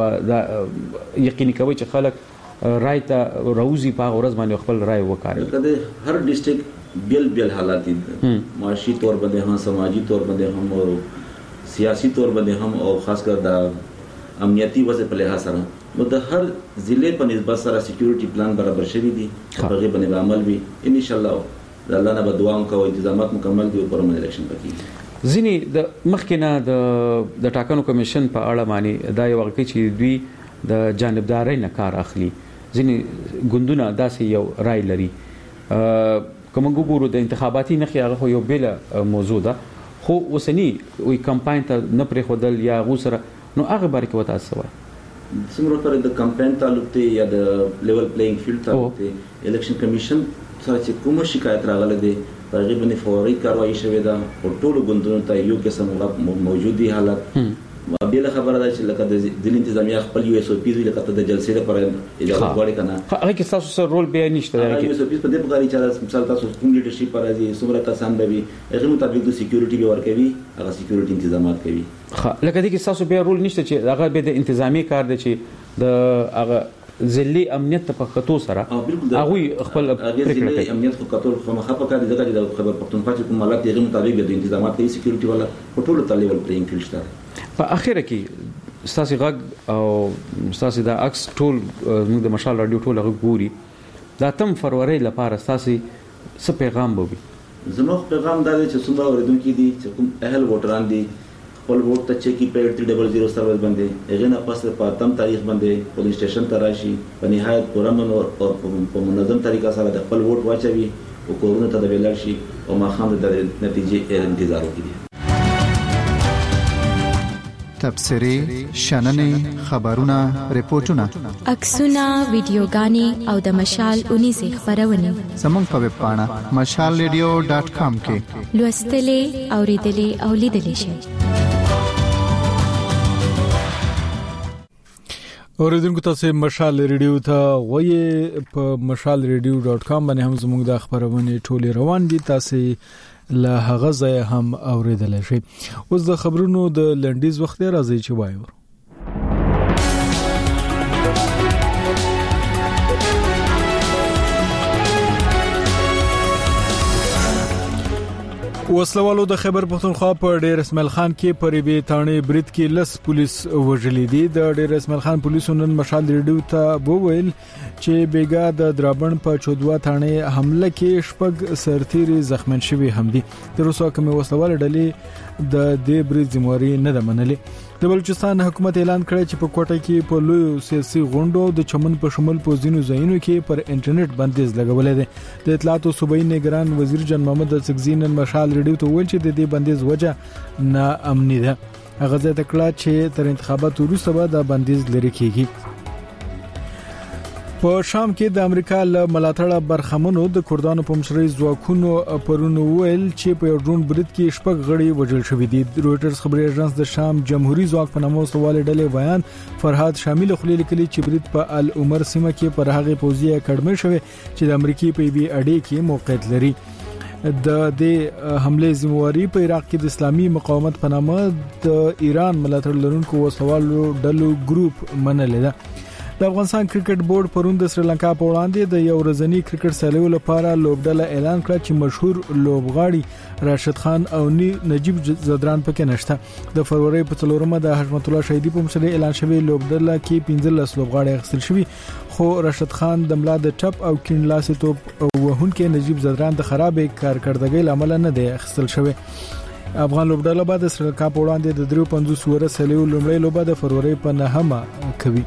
Speaker 19: به یقیني کوي چې خلک رای ته روزي په ورځ باندې خپل رای وکړي.
Speaker 18: کله هر ډیسټریکټ بیل بیل حالات دي معاشي تور باندې هم سماجی تور باندې هم او سیاسي تور باندې هم او خاص کر د امنیتي وضع په لحاظ سره نو د هر ضلع په نسبت سره سکیورټي پلان برابر شوی دی هغه باندې عمل وي ان شاء الله د الله نه بدوام کوو انتظامات مکمل دي او پرمن الیکشن پکې
Speaker 19: ځینی د مخکنه د د ټاکنو کمیشن په اړه باندې دا یو واقعي چې دوی د جانبداري نه کار اخلي ځینی ګوندونه داسې یو رای لري کوم وګورو د انتخاباتي نه هغه یو بل موضوع ده خو وسنی وی کمپاین ته نه پرې خودل یا غوسره نو هغه باره کې وتا څه وای
Speaker 18: څومره پر د کمپاین تعلق ته یا د لیول پلیینګ فیلډ تعلق ته الیکشن کمیشن سره چې کومه شکایت راغله دي هغه باندې فوري کاروایی شوې ده او ټول ګوندونو ته یو قسم موجودي حالت بل خبره ده چې لکه د ځل انتظامیه خپل یو اس او پی لکه د جلسې لپاره اجازه غواړي کنه
Speaker 19: هغه کې تاسو سره رول بیا نشته
Speaker 18: هغه یو اس او پی په دې بغاری چې مثال تاسو کوم لیډرشپ راځي څومره کسان به وي هغه مطابق د سکیورټي به ورکوي هغه سکیورټي تنظیمات کوي
Speaker 19: لکه دې کې تاسو بیا رول نشته چې هغه به د انتظامی کار دی چې د هغه ځلې امنیت په خطو سره هغه خپل
Speaker 18: ځلې امنیت په خطو خو مخه په کار دي د خبر پښتونخوا چې کوم ملت یې مطابق د انتظامات کوي سکیورټي والا په ټولو ته لیول پلیینګ فیلډ شته
Speaker 19: په اخر کې ستاسو غږ او ستاسو د اکس ټول موږ د مشال رادیو ټول غږ ګوري دا تم فروری لپاره ستاسو څه پیغام بوي
Speaker 18: زموږ پیغام دا دی چې څومره اوریدونکو دي چې کوم اهل ووټران دي خپل ووټ ته چکی په تhree zero zero سروس باندې هغه نه پس په تم تاریخ باندې پولیس سټیشن ته راشي په نهایت پرامن او په منظم طریقه سره د خپل ووټ واچوي او کورونه ته د ویلر شي او ما خام د نتیجې انتظار وکړي.
Speaker 10: تبصری، شننې، خبرونه، ریپورتونه،
Speaker 20: عکسونه، ویډیوګانې او د مشال اونیزه خبرونه
Speaker 10: زموږ په ویب پاڼه مشال ریډیو ډاٹ کام کې
Speaker 20: لوستلې، اوریدلې او لیدلې شئ.
Speaker 1: اوریدونکو تاسو مشال ریډیو ته وایي په مشال ریډیو ډاٹ کام باندې هم زموږ د خبرونه ټولې روان دي، تاسو له هغه ځای هم اوریدل شي. اوس د خبرونو د لنډیز وخت راځي چې وایو. وسلوالو د خیبر پختونخوا په ډیر اسماعیل خان کې پریبي تانه برید کې لس پولیس وژلې دي. د ډیر اسماعیل خان پولیسو نن مشال ریډیو ته وویل چې بیګا د درابن په چودوا تانه حمله کې شپږ سرتيري زخمن شوي هم دي. تر اوسه کوم وسلوال ډلې د دې برید ذمہواری نه ده منلې. د بلوچستان حکومت اعلان کړی چې په کوټه کې په لوی سیاسي غونډو د چمن په شمول په ځینو ځایونو کې پر انټرنیټ بندیز لګولې ده. د اطلاعات او صوبایي نگران وزیر جان محمد سګزین مشال ریډیو ته ویل چې د دې بندیز وجه نا امني ده. هغه ځای تکړه چې تر انتخاباتو وروسته به دا بندیز لري کیږي. په شام کې د امریکا له ملاتړه برخمنو د کردانو په مشرۍ ځواکونو پرونو ویل چې په یو ډرون برید کې شپږ غړي وژل شوي دي. رويټرز خبري اژانس د شام جمهوریت ځواک په نامه سوال ډلې بیان فرهاد شامل خلیل کلی چې برید په العمر سیمه کې پر هغه پوزیه کډمه شوی چې د امریکای په بي اډي کې موقعیت لري. د دې حمله ذمہواری په عراق کې د اسلامي مقاومت په نامه د ایران ملاتړ لرونکو وسوالو ډلو ګروپ منل ده. د افغانستان کرکټ بورډ پرون د سریلانکا په وړاندې د یو ورځنی کرکټ سیالیو لپاره لوبډله اعلان کړ چې مشهور لوبغاړي راشد خان او نجیب زدران پکې نشته. د فروری په څلورمه د حشمت الله شهیدی په مشرۍ اعلان شوی لوبډله کې پنځلس لوبغاړي اخیستل شوي، خو راشد خان د ملا د ټپ او کینلاسي توپ وهونکو نجیب زدران د خرابې کارکړدګۍ لامل نه دی اخیستل شوی. افغان لوبډله بعد د سریلانکا په وړاندې د درې پنځوس ور سیالیو لومړی لوبه د فروری په نهمه کوي.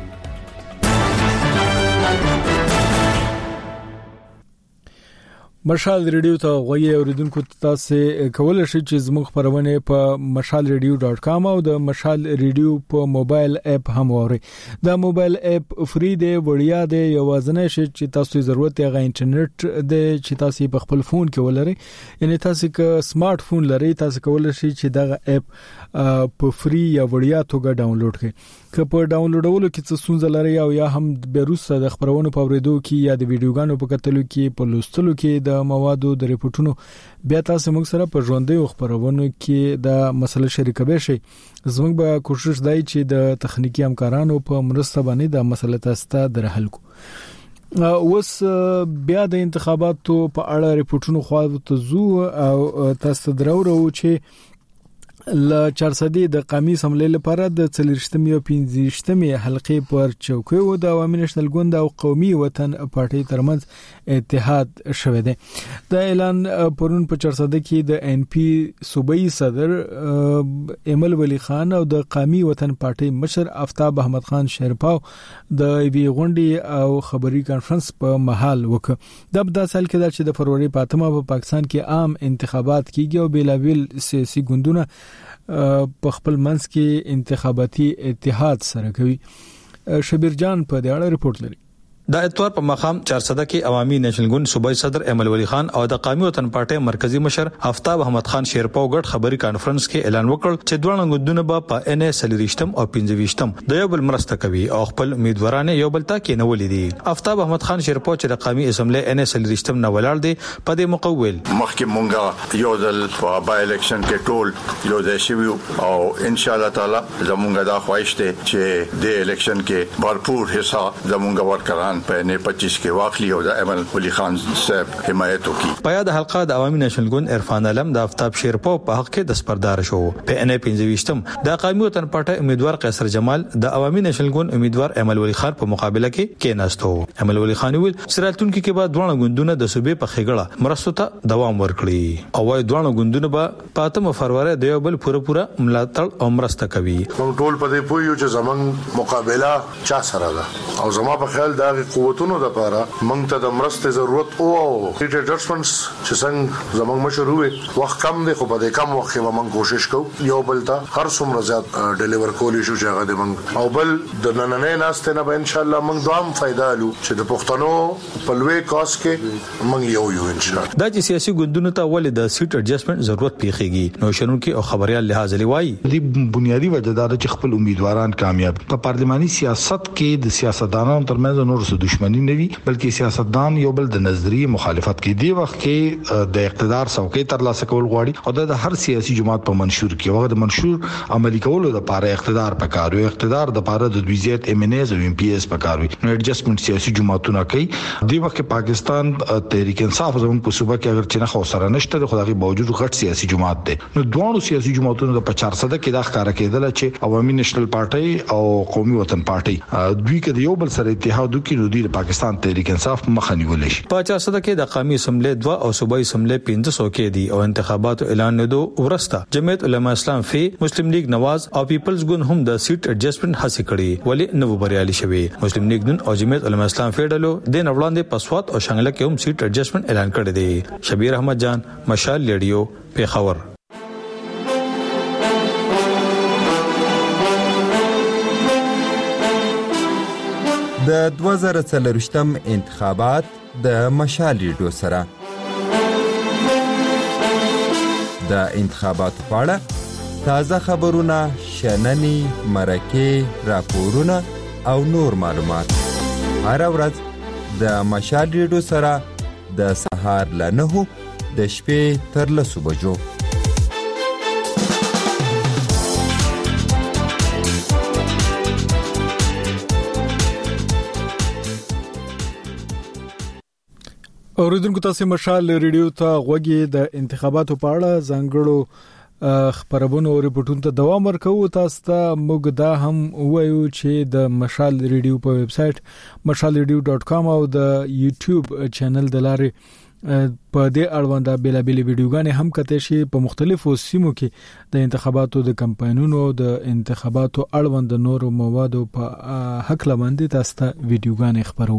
Speaker 1: مشال ریډیو ته غوي اوریدونکو تاسو کولای شئ چې زموږ خبرونه په مشال ریډیو ډاٹ کام او د مشال ریډیو په موبایل اپ هم اورئ. دا موبایل اپ فری دی، وړیا دی، یوازنه شي چې تاسو ضرورت یې غا انټرنیټ دی چې تاسو په خپل فون کې ولرئ. یعنی تاسو که سمارټ فون لرئ تاسو کولای شئ چې دا اپ په فری یا وړیا توګه ډاونلوډ کړئ. که په ډاونلوډولو کې څه ستونزه لري او یا هم د بیروسه د خبرونو په اوریدو کې یا د ویډیوګانو په کتلو کې په لوستلو کې د موادو د ریپورتونو بیا تاسو موږ سره په ژوندۍ خبرونو کې دا مسله شریکوي شي. زموږ به کوشش دی چې د تخنیکی همکارانو په مرسته باندې دا مسله تاسو ته درحل کو. اوس بیا د انتخاباتو په اړه ریپورتونو خو ته زو او تاسو درورو چې ل چارصدي د قومي سملې لپاره د څلورشتمې او پنځشتمې حلقې پر چوکۍ او د عوامي نېشنل ګوند او قومي وطن پارټي ترمنځ اتحاد شوه دی. د اعلان پرون په چارصدي کې د ان پی صوبایي صدر ایمل ولی خان او د قومي وطن پارټي مشر آفتاب احمد خان شیرپاو د وی غونډې او خبري کانفرنس په محل وکړ. د بدا سال کې چې د فروری په اتمه په پاکستان کې عام انتخابات کیږي او بیلاویل سیاسي ګوندونه په خپل منځ کې انتخاباتي اتحاد سره کوي. شبیر جان په دې اړه ریپورت لري.
Speaker 21: د اتوار په مقام چارصده کې عوامي نېشنل ګوند صوبایي صدر ایمل ولی خان او د قومي وطن پارټي مرکزی مشر آفتاب احمد خان شیرپاو ګډ خبري کانفرنس کې اعلان وکړ چې دوه ګوندونه به په ان اس لریشتم او پنځويشتم د یو بل مرسته کوي او خپل امیدوارانه یو بل ته کې نه ولې دي. آفتاب احمد خان شیرپاو چې د قومي اسمبلی ان اس لریشتم نه ولاړ دي په دې مقول
Speaker 22: مخکې مونږه یو ځل په بای الیکشن کې ټول یو ځای شوی او ان شاء الله تعالی زمونږ دا خواهش ده چې د الیکشن کې بھرپور حصہ زمونږ ورکران په نه پچیس کې واخلي او د ایمل ولی خان صاحب حمایت وکړي.
Speaker 21: په یاد حلقه د عوامي نېشنل ګوند عرفان علم د آفتاب شیرپاو په حق کې د سپردار شو. په ان پنځويشتم د قومي وطن پارټي امیدوار قیصر جمال د عوامي نېشنل ګوند امیدوار ایمل ولی خان په مقابله کې کېناستو. ایمل ولی خان ویل سرالتون کې کې بعد دوه ګوندونه د صوبې په خېګړه مرستو ته دوام ورکړي او وايي دوه ګوندونه به په اتمه فروری د یو بل پوره پوره ملاتړ او مرسته کوي.
Speaker 22: موږ ټول په دې پویو چې زمنګ مقابله چا سره ده او زما په خیال دا
Speaker 2: قوتونو لپاره موږ ته د مرستې ضرورت او هیټ اډجسټمنټس چې څنګه زموږ مشورو وخت کم دی خو په دې کم وخت کې موږ کوشش کوو یو بل ته هر څومره زیات ډیلیور کولی شو چې هغه د موږ او بل د نننې ناسته نه به ان شاء الله موږ دوام فائدہ لو چې د پښتنو په لوی کاس کې موږ یو یو ان شاء الله.
Speaker 21: دا چې سیاسي ګوندونو ته ولې د سیټ اډجسټمنټ ضرورت پیښیږي نو شنونکو او خبريال لحاظ لوي
Speaker 5: د بنیادی وجه دا چې خپل امیدواران کامیاب په پارلماني سیاست کې د سیاستدانانو ترمنځ نور څه دښمنی نه وي بلکې سیاستدان یو بل د نظریه مخالفت کې دی وخت کې د اقتدار څوکۍ تر لاسه کول غواړي او د هر سیاسي جماعت په منشور کې وغه د منشور عملي کولو لپاره اقتدار پکار وي اقتدار د لپاره د دویزیت ام ان ایز او ام پی ایس پکار وي نو اډجسټمنټ سیاسي جماعتونه کوي دی وخت کې پاکستان تحریک انصاف زموږ په صوبه کې اگر چې نه خو سره نشته خو دغه باوجود غټ سیاسي جماعت دی نو دوه سیاسي جماعتونو د پچاس صد کې د ښکارا کېدل چې عوامي نېشنل پارټي او قومي وطن پارټي دوی کې د یو بل سره اتحاد وکړي نو د پاکستان تحریک انصاف مخه نیول شي.
Speaker 21: پچاس صد کې د قومي اسمبلی دوه او صوبایي اسمبلی پنځه سو کې دي او انتخاباتو اعلان نه دوه ورسته جمعیت علماء اسلام فی مسلم لیگ نواز او پیپلز ګوند هم د سیټ اډجسټمنټ هڅه کړې ولی نو بریالي شوی. مسلم لیگ نن او جمعیت علماء اسلام فی ډلو د نوړاندې پسوات او شنګله کې هم سیټ اډجسټمنټ اعلان کړی دی. شبیر احمد جان مشال ریډیو پیښور.
Speaker 23: د دوه زره څلرویشتم انتخابات د مشال ریډیو سره د انتخاباتو په اړه تازه خبرونه، شننې، مرکې، راپورونه او نور معلومات هر ورځ د مشال ریډیو سره د سهار له نهو د شپې تر لسو بجو.
Speaker 1: اوریدونکو تاسو مشال ریډیو ته غوږی د انتخاباتو په اړه ځانګړو خبرونه او ریپورتونو ته دوام ورکوو. تاسو ته موږ دا هم وایو چې د مشال ریډیو په ویب سټ مشال ریډیو ډاٹ کام او د یوټیوب چینل د لارې په دې اړوند بیلابېل ویډیوګانې هم کته شي په مختلفو سیمو کې د انتخاباتو د کمپاینونو د انتخاباتو اړوند نورو موادو په حق لمندې تاسو ته ویډیوګانې خبرو.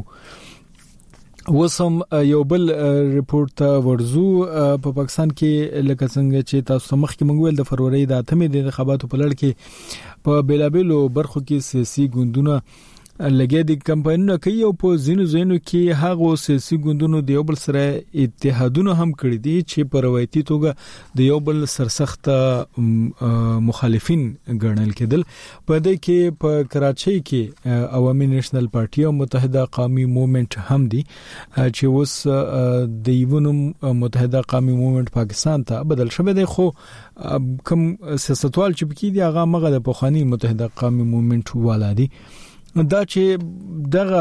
Speaker 1: وسم یو بل ریپورت ته ورزو په پاکستان کې لکه څنګه چې تاسو مخکې مونږ ویل د فروری د اتمې د انتخاباتو په لړ کې په بیلابېلو برخو کې سیاسي ګوندونه لګیا دي کمپاینونه کوي او په زینو زینو کې هغه سیاسي ګوندونو د یو بل سره اتحادونه هم کړی دي چې په روایتي توګه د یو بل سرسخت مخالفین ګڼل کېدل. په دې کې په کراچۍ کې عوامي نېشنل پارټي او متحده قومي موومېنټ هم دي چې اوس د یونم متحده قومي موومېنټ پاکستان ته بدل شوی دی خو کوم سیاستوال چې پکې دي هغه مغه د پخوانی متحده قومي موومېنټ والا دي. دا چې دغه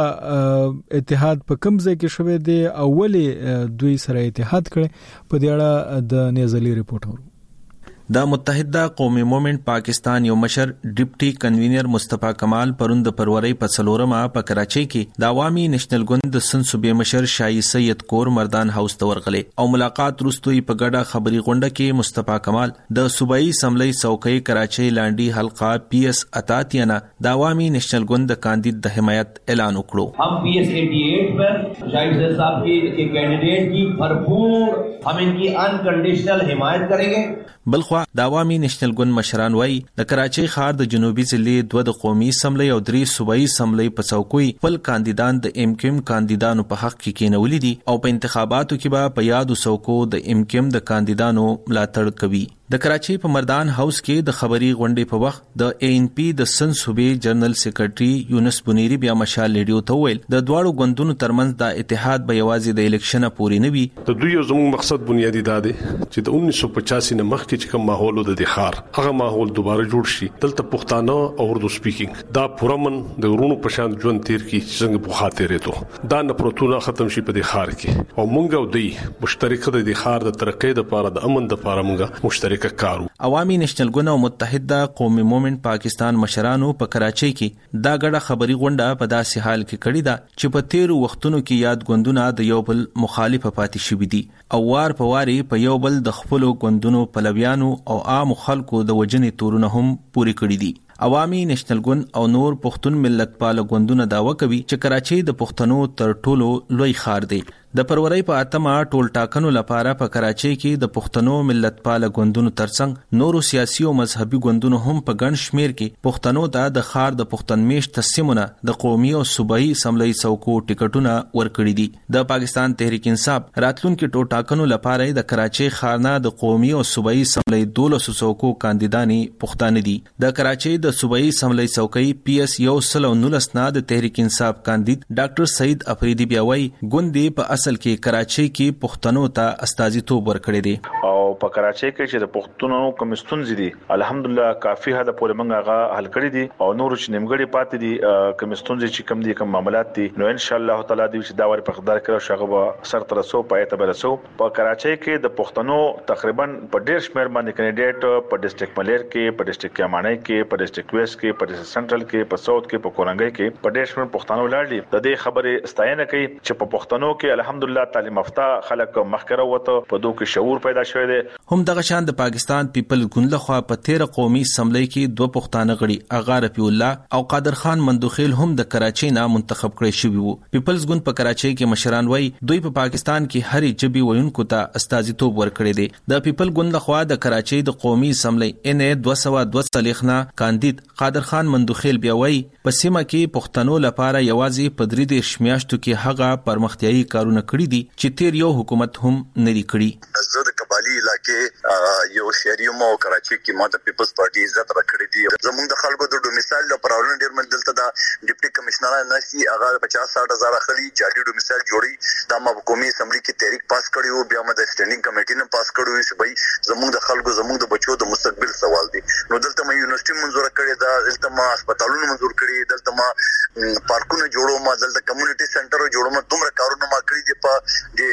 Speaker 1: اتحاد په کوم ځای کې شوه دی اولی دوی سره اتحاد کړي په دې اړه د نیازلی ریپورت ورو.
Speaker 24: د متحده قومي موومېنټ پاکستان یو مشر ډیپټي کنوینر مصطفی کمال پروند پروري په څلورمه په کراچۍ کې د عوامي نېشنل ګوند د سن صوبې مشر شاهي سید کور مردان هاوس ته ورغلي او ملاقات وروسته په ګډه خبري غونډه کې مصطفی کمال د صوبایي اسمبلی څوکۍ کراچۍ لانډي حلقه پی اس اتاتیانا د عوامي نېشنل ګوند د کاندید د حمایت اعلان وکړو.
Speaker 25: हम पी एस अठासी पर शाहिद साहब के कैंडिडेट की भरपूर हम इनकी अनकंडीशनल हिमायत करेंगे.
Speaker 24: بلخوا د عوامي نېشنل ګوند مشران وایي د کراچۍ ښار د جنوبي ضلع دوه د قومي اسمبلی او درې صوبایي اسمبلی په څوکۍ خپل کاندیدان د ام کیو ایم کاندیدانو په حق کې کېنولي دي او په انتخاباتو کې به په یادو څوکو د ام کیو ایم د کاندیدانو ملاتړ کوي. د کراچۍ په مردان هاوس کې د خبري غونډې په وخت د اے ان پی د سن صوبې جنرال سیکریټري یونس بنيري بیا مشال ریډیو ته ویل د دواړو ګوندونو ترمنځ د اتحاد به یوازې د الیکشن پورې نه وي.
Speaker 26: د دوی زموږ مقصد بنیادی دا دی چې د انیس سو پچاسی نه مخکې چې کوم ماحول د ښار هغه ماحول دوباره جوړ شي. دلته پښتانه او اردو سپیکینګ دا پرمن د ورونو په شان ژوند تیر کی څنګه په خاطر ته دا نفرتونه ختم شي په دې ښار کې او مونږ او دوی مشترک د دې ښار د ترقۍ لپاره د امن لپاره مونږ مشترک کارو.
Speaker 24: عوامي نېشنل ګوند او متحده قومي موومېنټ پاکستان مشرانو په کراچۍ کې دا غړه خبري غونډه په داسې حال کې کړې ده چې په تیرو وختونو کې یاد ګوندونه د یو بل مخالف پاتې شوي دي او وار په واري په یو بل د خپل ګوندونو پلویانو او عام خلکو د وجنې تورونه هم پوری کړې دي. عوامي نېشنل ګوند او نور پښتون ملت پال ګوندونه داوا کوي چې کراچۍ د پښتنو تر ټولو لوی ښار دی. د فروری په اتمه ټول ټاکنو لپاره په کراچۍ کې د پښتنو ملت پال ګوندونو ترڅنګ نورو سیاسي او مذهبي ګوندونو هم په ګڼ شمیر کې پښتنو ته د ښار د پښتون میشت تقسیمونه د قومي او صوبایي اسمبلی څوکو ټیکټونه ورکړي دي. د پاکستان تحریک انصاف راتلونکو ټول ټاکنو لپاره د کراچۍ ښار نه د قومي او صوبایي اسمبلی دولس څوکو کاندیدانی پښتانه دي. د کراچۍ د صوبایي اسمبلی څوکۍ پی اس یو سل نولس نه د تحریک انصاف کاندید ډاکټر سعید افریدی بیاوي ګوندې په اصل کې کراچۍ کې پښتنو ته استازیتوب ورکړی دی
Speaker 3: او په کراچۍ کې چې د پښتنو کمیستون زدي الحمدلله کافي حد پورې موږ هغه حل کړی دي او نور چې نیمګړي پاتې دي کمیستون چې کم دي کم معاملات دي نو ان شاء الله تعالی دوی چې دا ور په خدای کړو شغه سر تر سو پای ته برسو. په کراچۍ کې د پښتنو تقریبا په ډیر شمیر باندې کینډیډیټ په ډیسټریکټ ملیر کې په ډیسټریکټ کیامانۍ کې په ډیسټریکټ ویسټ کې په ډیسټریکټ سنټرل کې په ساوث کې په کورنګي کې په ډیر شمیر پښتنو لاړ دي. د دې خبره ستاینه کوي چې په پښتنو کې الحمدلله تعلیم یافته خلک مخکره وته په دوه کې شعور پیدا شوی دی.
Speaker 24: هم دغه شان د پاکستان پیپل ګوند لخوا په تیر قومي اسمبلی کې دوه پښتانه غړي اغا رفیع الله او قادر خان مندوخیل هم د کراچۍ نه منتخب کړي شوی وو. پیپلز ګوند په کراچۍ کې مشران وای دوی په پا پاکستان کې هرې جبي وینکو ته استازیتوب ورکړي دي. د پیپل ګوند لخوا د کراچۍ د قومي اسمبلی ان ای دوه سوه دوه څلوېښت نه کاندید قادر خان مندوخیل بیا وای په سیمه کې پښتنو لپاره یوازې په درې دیرش میاشتو کې هغه پرمختیایي کارونه کړي دي چې تیر یو حکومت هم نه دی کړی.
Speaker 4: زه د کبالي علاقې یو شهري مو کراچۍ کې ماته پیپلز پارټي عزت راکړي دي. زموږ د خلکو د ډومیسایل د پراولن ډیر من دلته د ډیپټي کمشنر نشي هغه پچاس ساټ هزار خلی جالي ډومیسایل جوړي دا ما قومي اسمبلی کې تحریک پاس کړی او بیا ما د سټینډینګ کمیټې نه پاس کړو چې بھائی زموږ د خلکو زموږ د بچو د مستقبل سوال دی. نو دلته ما یونیورسيټي منزور کړی دا دلته ما هسپتالونه منزور کړی دلته ما پارکونه جوړو ما دلته کمیونټي سنټر جوړو ما دومره کارونه ما کړی دي په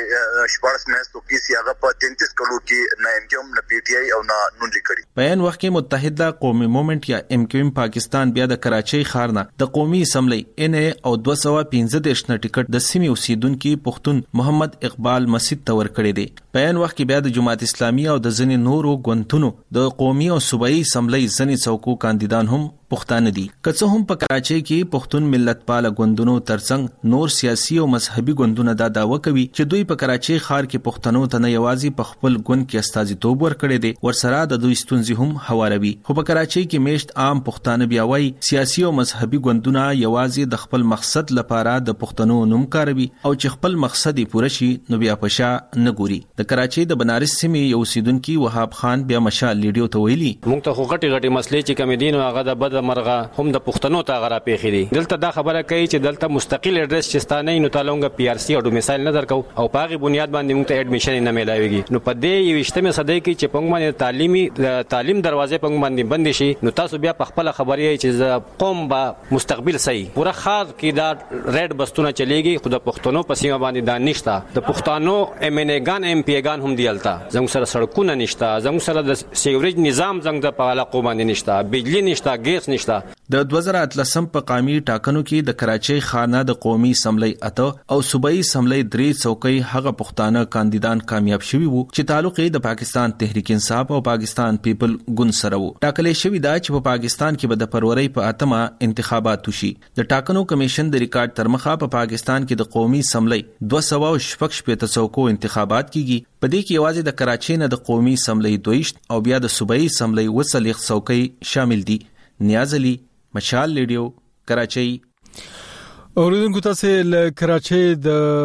Speaker 4: د شپږ میاشتو کې چې هغه په تینتیس کلو کې نه ایم کیو نه پی ټی آی او نه نون لیکړي.
Speaker 24: په ان وخت کې متحده قومي موومېنټ یا ایم کیو ایم پاکستان بیا د کراچۍ ښار نه د قومي اسمبلی ان ای او دوه سوه پنځه دیرش نه ټیکټ د سیمې اوسیدونکو پښتون محمد اقبال مسجد ته ورکړی دی. په ان وخت کې بیا د جماعت اسلامي او د ځینې نورو ګوندونو د قومي او صوبایي اسمبلی ځینې څوکو کاندیدان هم پښتانه دي. که څه هم په کراچۍ کې پښتون ملت پال ګوندونو ترڅنګ نور سیاسي او مذهبي ګوندونه دا داوا کوي چې دوی په کراچۍ ښار کې پښتنو ته نه یوازې په خپل ګوند کې استازیتوب ورکړي دي ورسره د دوی ستونزې هم هواروي. خو په کراچۍ کې میشت عام پښتانه بیا وایي سیاسي او مذهبي ګوندونه یوازې د خپل مقصد لپاره د پښتنو نوم کاروي او چې خپل مقصد یې پوره شي نو بیا په شا نه ګوري. د کراچۍ د بنارس سیمې یو اوسیدونکي وهاب خان بیا مشال لیډیو ته ویلي
Speaker 6: موږ ته خو غټي غټي مسلې چې کم دي نو هغه د بد مرغه هم د پښتنو ته غره پیخي دي. دلته دا خبره کوي چې دلته مستقل اډرس چستانه نو تعلقه پی آر سی او ډومیسایل نه درکو او پاغي بنیاد باندې موږ ته اډمیشن نه ملایويږي. نو په دې یوشتمه صدې کې چې پنګ باندې تعلیمي تعلیم دروازې پنګ باندې بند شي نو تاسو بیا په خپل خبرې چې قوم به مستقبل صحیح پورا خاص کې دا ریډ بستونه چلیږي خو د پښتنو په سیمه باندې دا نشته. د پښتنو ایم ان ای ګان ایم پی ګان هم دیالتا زموږ سره سړکونه نشته زموږ سره د سیوریج نظام زنګ د په علاقو باندې نشته بجلی نشته ګیس نشته.
Speaker 24: د دوه زره اتلسم په قومي ټاکنو کې د کراچۍ خانه د قومي اسمبلی اته او صوبایي اسمبلی درې څوکۍ هغه پښتانه کاندیدان کامیاب شوي وو چې تعلق یې د پاکستان تحریک انصاف او پاکستان پیپل ګوند سره وو. ټاکلې شوی دا چې په پاکستان کې به د فروری په اتمه انتخابات وشي. د ټاکنو کمیشن د ریکارډ تر مخه په پاکستان کې د قومي اسمبلی دوه سوه شپږ شپېته څوکو انتخابات کیږي. په دې کې یوازې د کراچۍ نه د قومي اسمبلی دویشت او بیا د صوبایي اسمبلی اووه څلوېښت څوکۍ شامل دي. نیاز علي مشال لیډیو کراچۍ.
Speaker 1: اوریدونکو تاسو له کراچۍ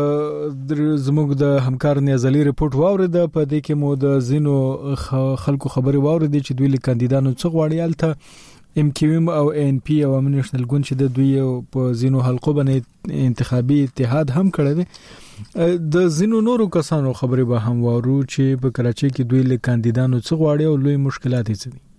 Speaker 1: د زموږ د همکار نیاز علي رپورت واورید. په دې کې مو د زینو خلکو خبري واورید چې دوی له کاندیدانو څخه غواړي الته ام کیو ایم او ان پی او نېشنل ګوند چې د دوی په زینو حلقو باندې انتخابي اتحاد هم کړی دی. د زینو نورو کسانو خبري به هم واورو چې په کراچۍ کې دوی له کاندیدانو څخه غواړي او لوی مشکلات یې دي.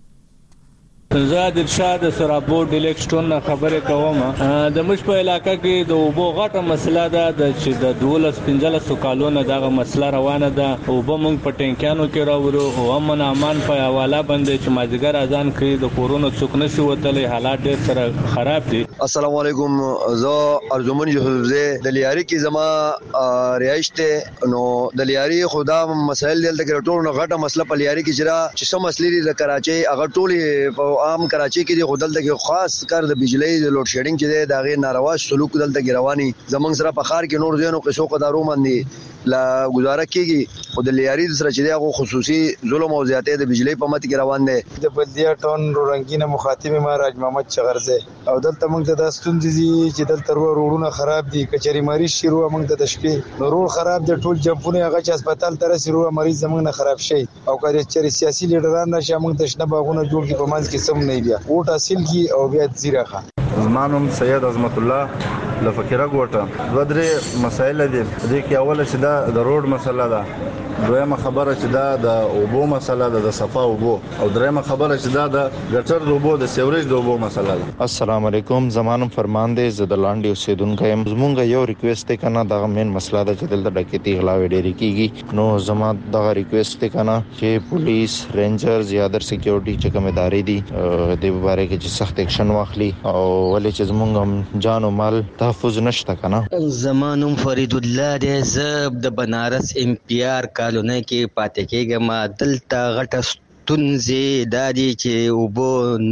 Speaker 7: زه د شاد سرابورډ الیکشن خبره کوم. د مش په علاقې کې د اوبو غټه مسله ده چې د دولس پنځلس کالونو دغه مسله روانه ده. اوبه موږ په ټینکانو کې راوړو او امن امان په حواله باندې چې مازیګر اذان کوي د کورونو څوک نشي وتلې حالات ډېر سره خراب دي.
Speaker 8: السلام علیکم. زه ارجمن یوسف زه د لیاري کې زما رهائش ته نو د لیاري خدا مسائل دلته کې ټول غټه مسله په لیاري کې جرا چې سم مسلې د کراچۍ هغه ټول عام کراچي کې د غدل د خاص کار د بجلی د لوډ شیډینګ چې د داغه ناروا سلوک دلته ګرواني زمنګ سره په خار کې نور دینو قصو قدارو باندې لا گزاره کیږي خو د لیاري سره چې دغه خصوصي ظلم او زیاتې د بجلی په مت کې روان دي
Speaker 9: د بلدیا ټون رنگینه مخاطب ما راج محمد چغرزه او دلته موږ ته د ستونزې چې دلته روډونه خراب دي کچري مریض شروع موږ د شپې روډ خراب دي ټول جمپونه هغه چې هسپتال تر سره مریض زموږ نه خراب شي او کله چې سیاسي لیډران نشه موږ د شنه باغونه جوړ کی په منځ کې سم نه بیا ووټ حاصل کی او بیا زیرخه
Speaker 11: زمانم سید عظمت الله لفکره ګوټه دوه درې مسایل دي د کې اوله چې دا د روډ مسله ده دویمه خبره چې دا د اوبو مسله ده د صفا اوبو او دریمه خبره چې دا د ګټر د اوبو د سیوریج د اوبو مسله ده.
Speaker 12: السلام علیکم زمانم فرمان دی زه د لاندې اوسیدونکو یم زمونږ یو ریکوست کنه دغه مین مسله ده چې دلته ډکېتی غلاوي ډېری کیږي نو زما دغه ریکوست کنه چې پولیس رینجرز یا ادر سکیورټي چې کوم ادارې دي د باره کې چې سخت اکشن واخلي او ولې چې زمونږ جان او مال تحفظ نشته کنه.
Speaker 13: زمانم فرید الله دې زب د بنارس ام پی آر کالونه کې پاتې کېږم دلته غټه ستونزې دا دي چې اوبو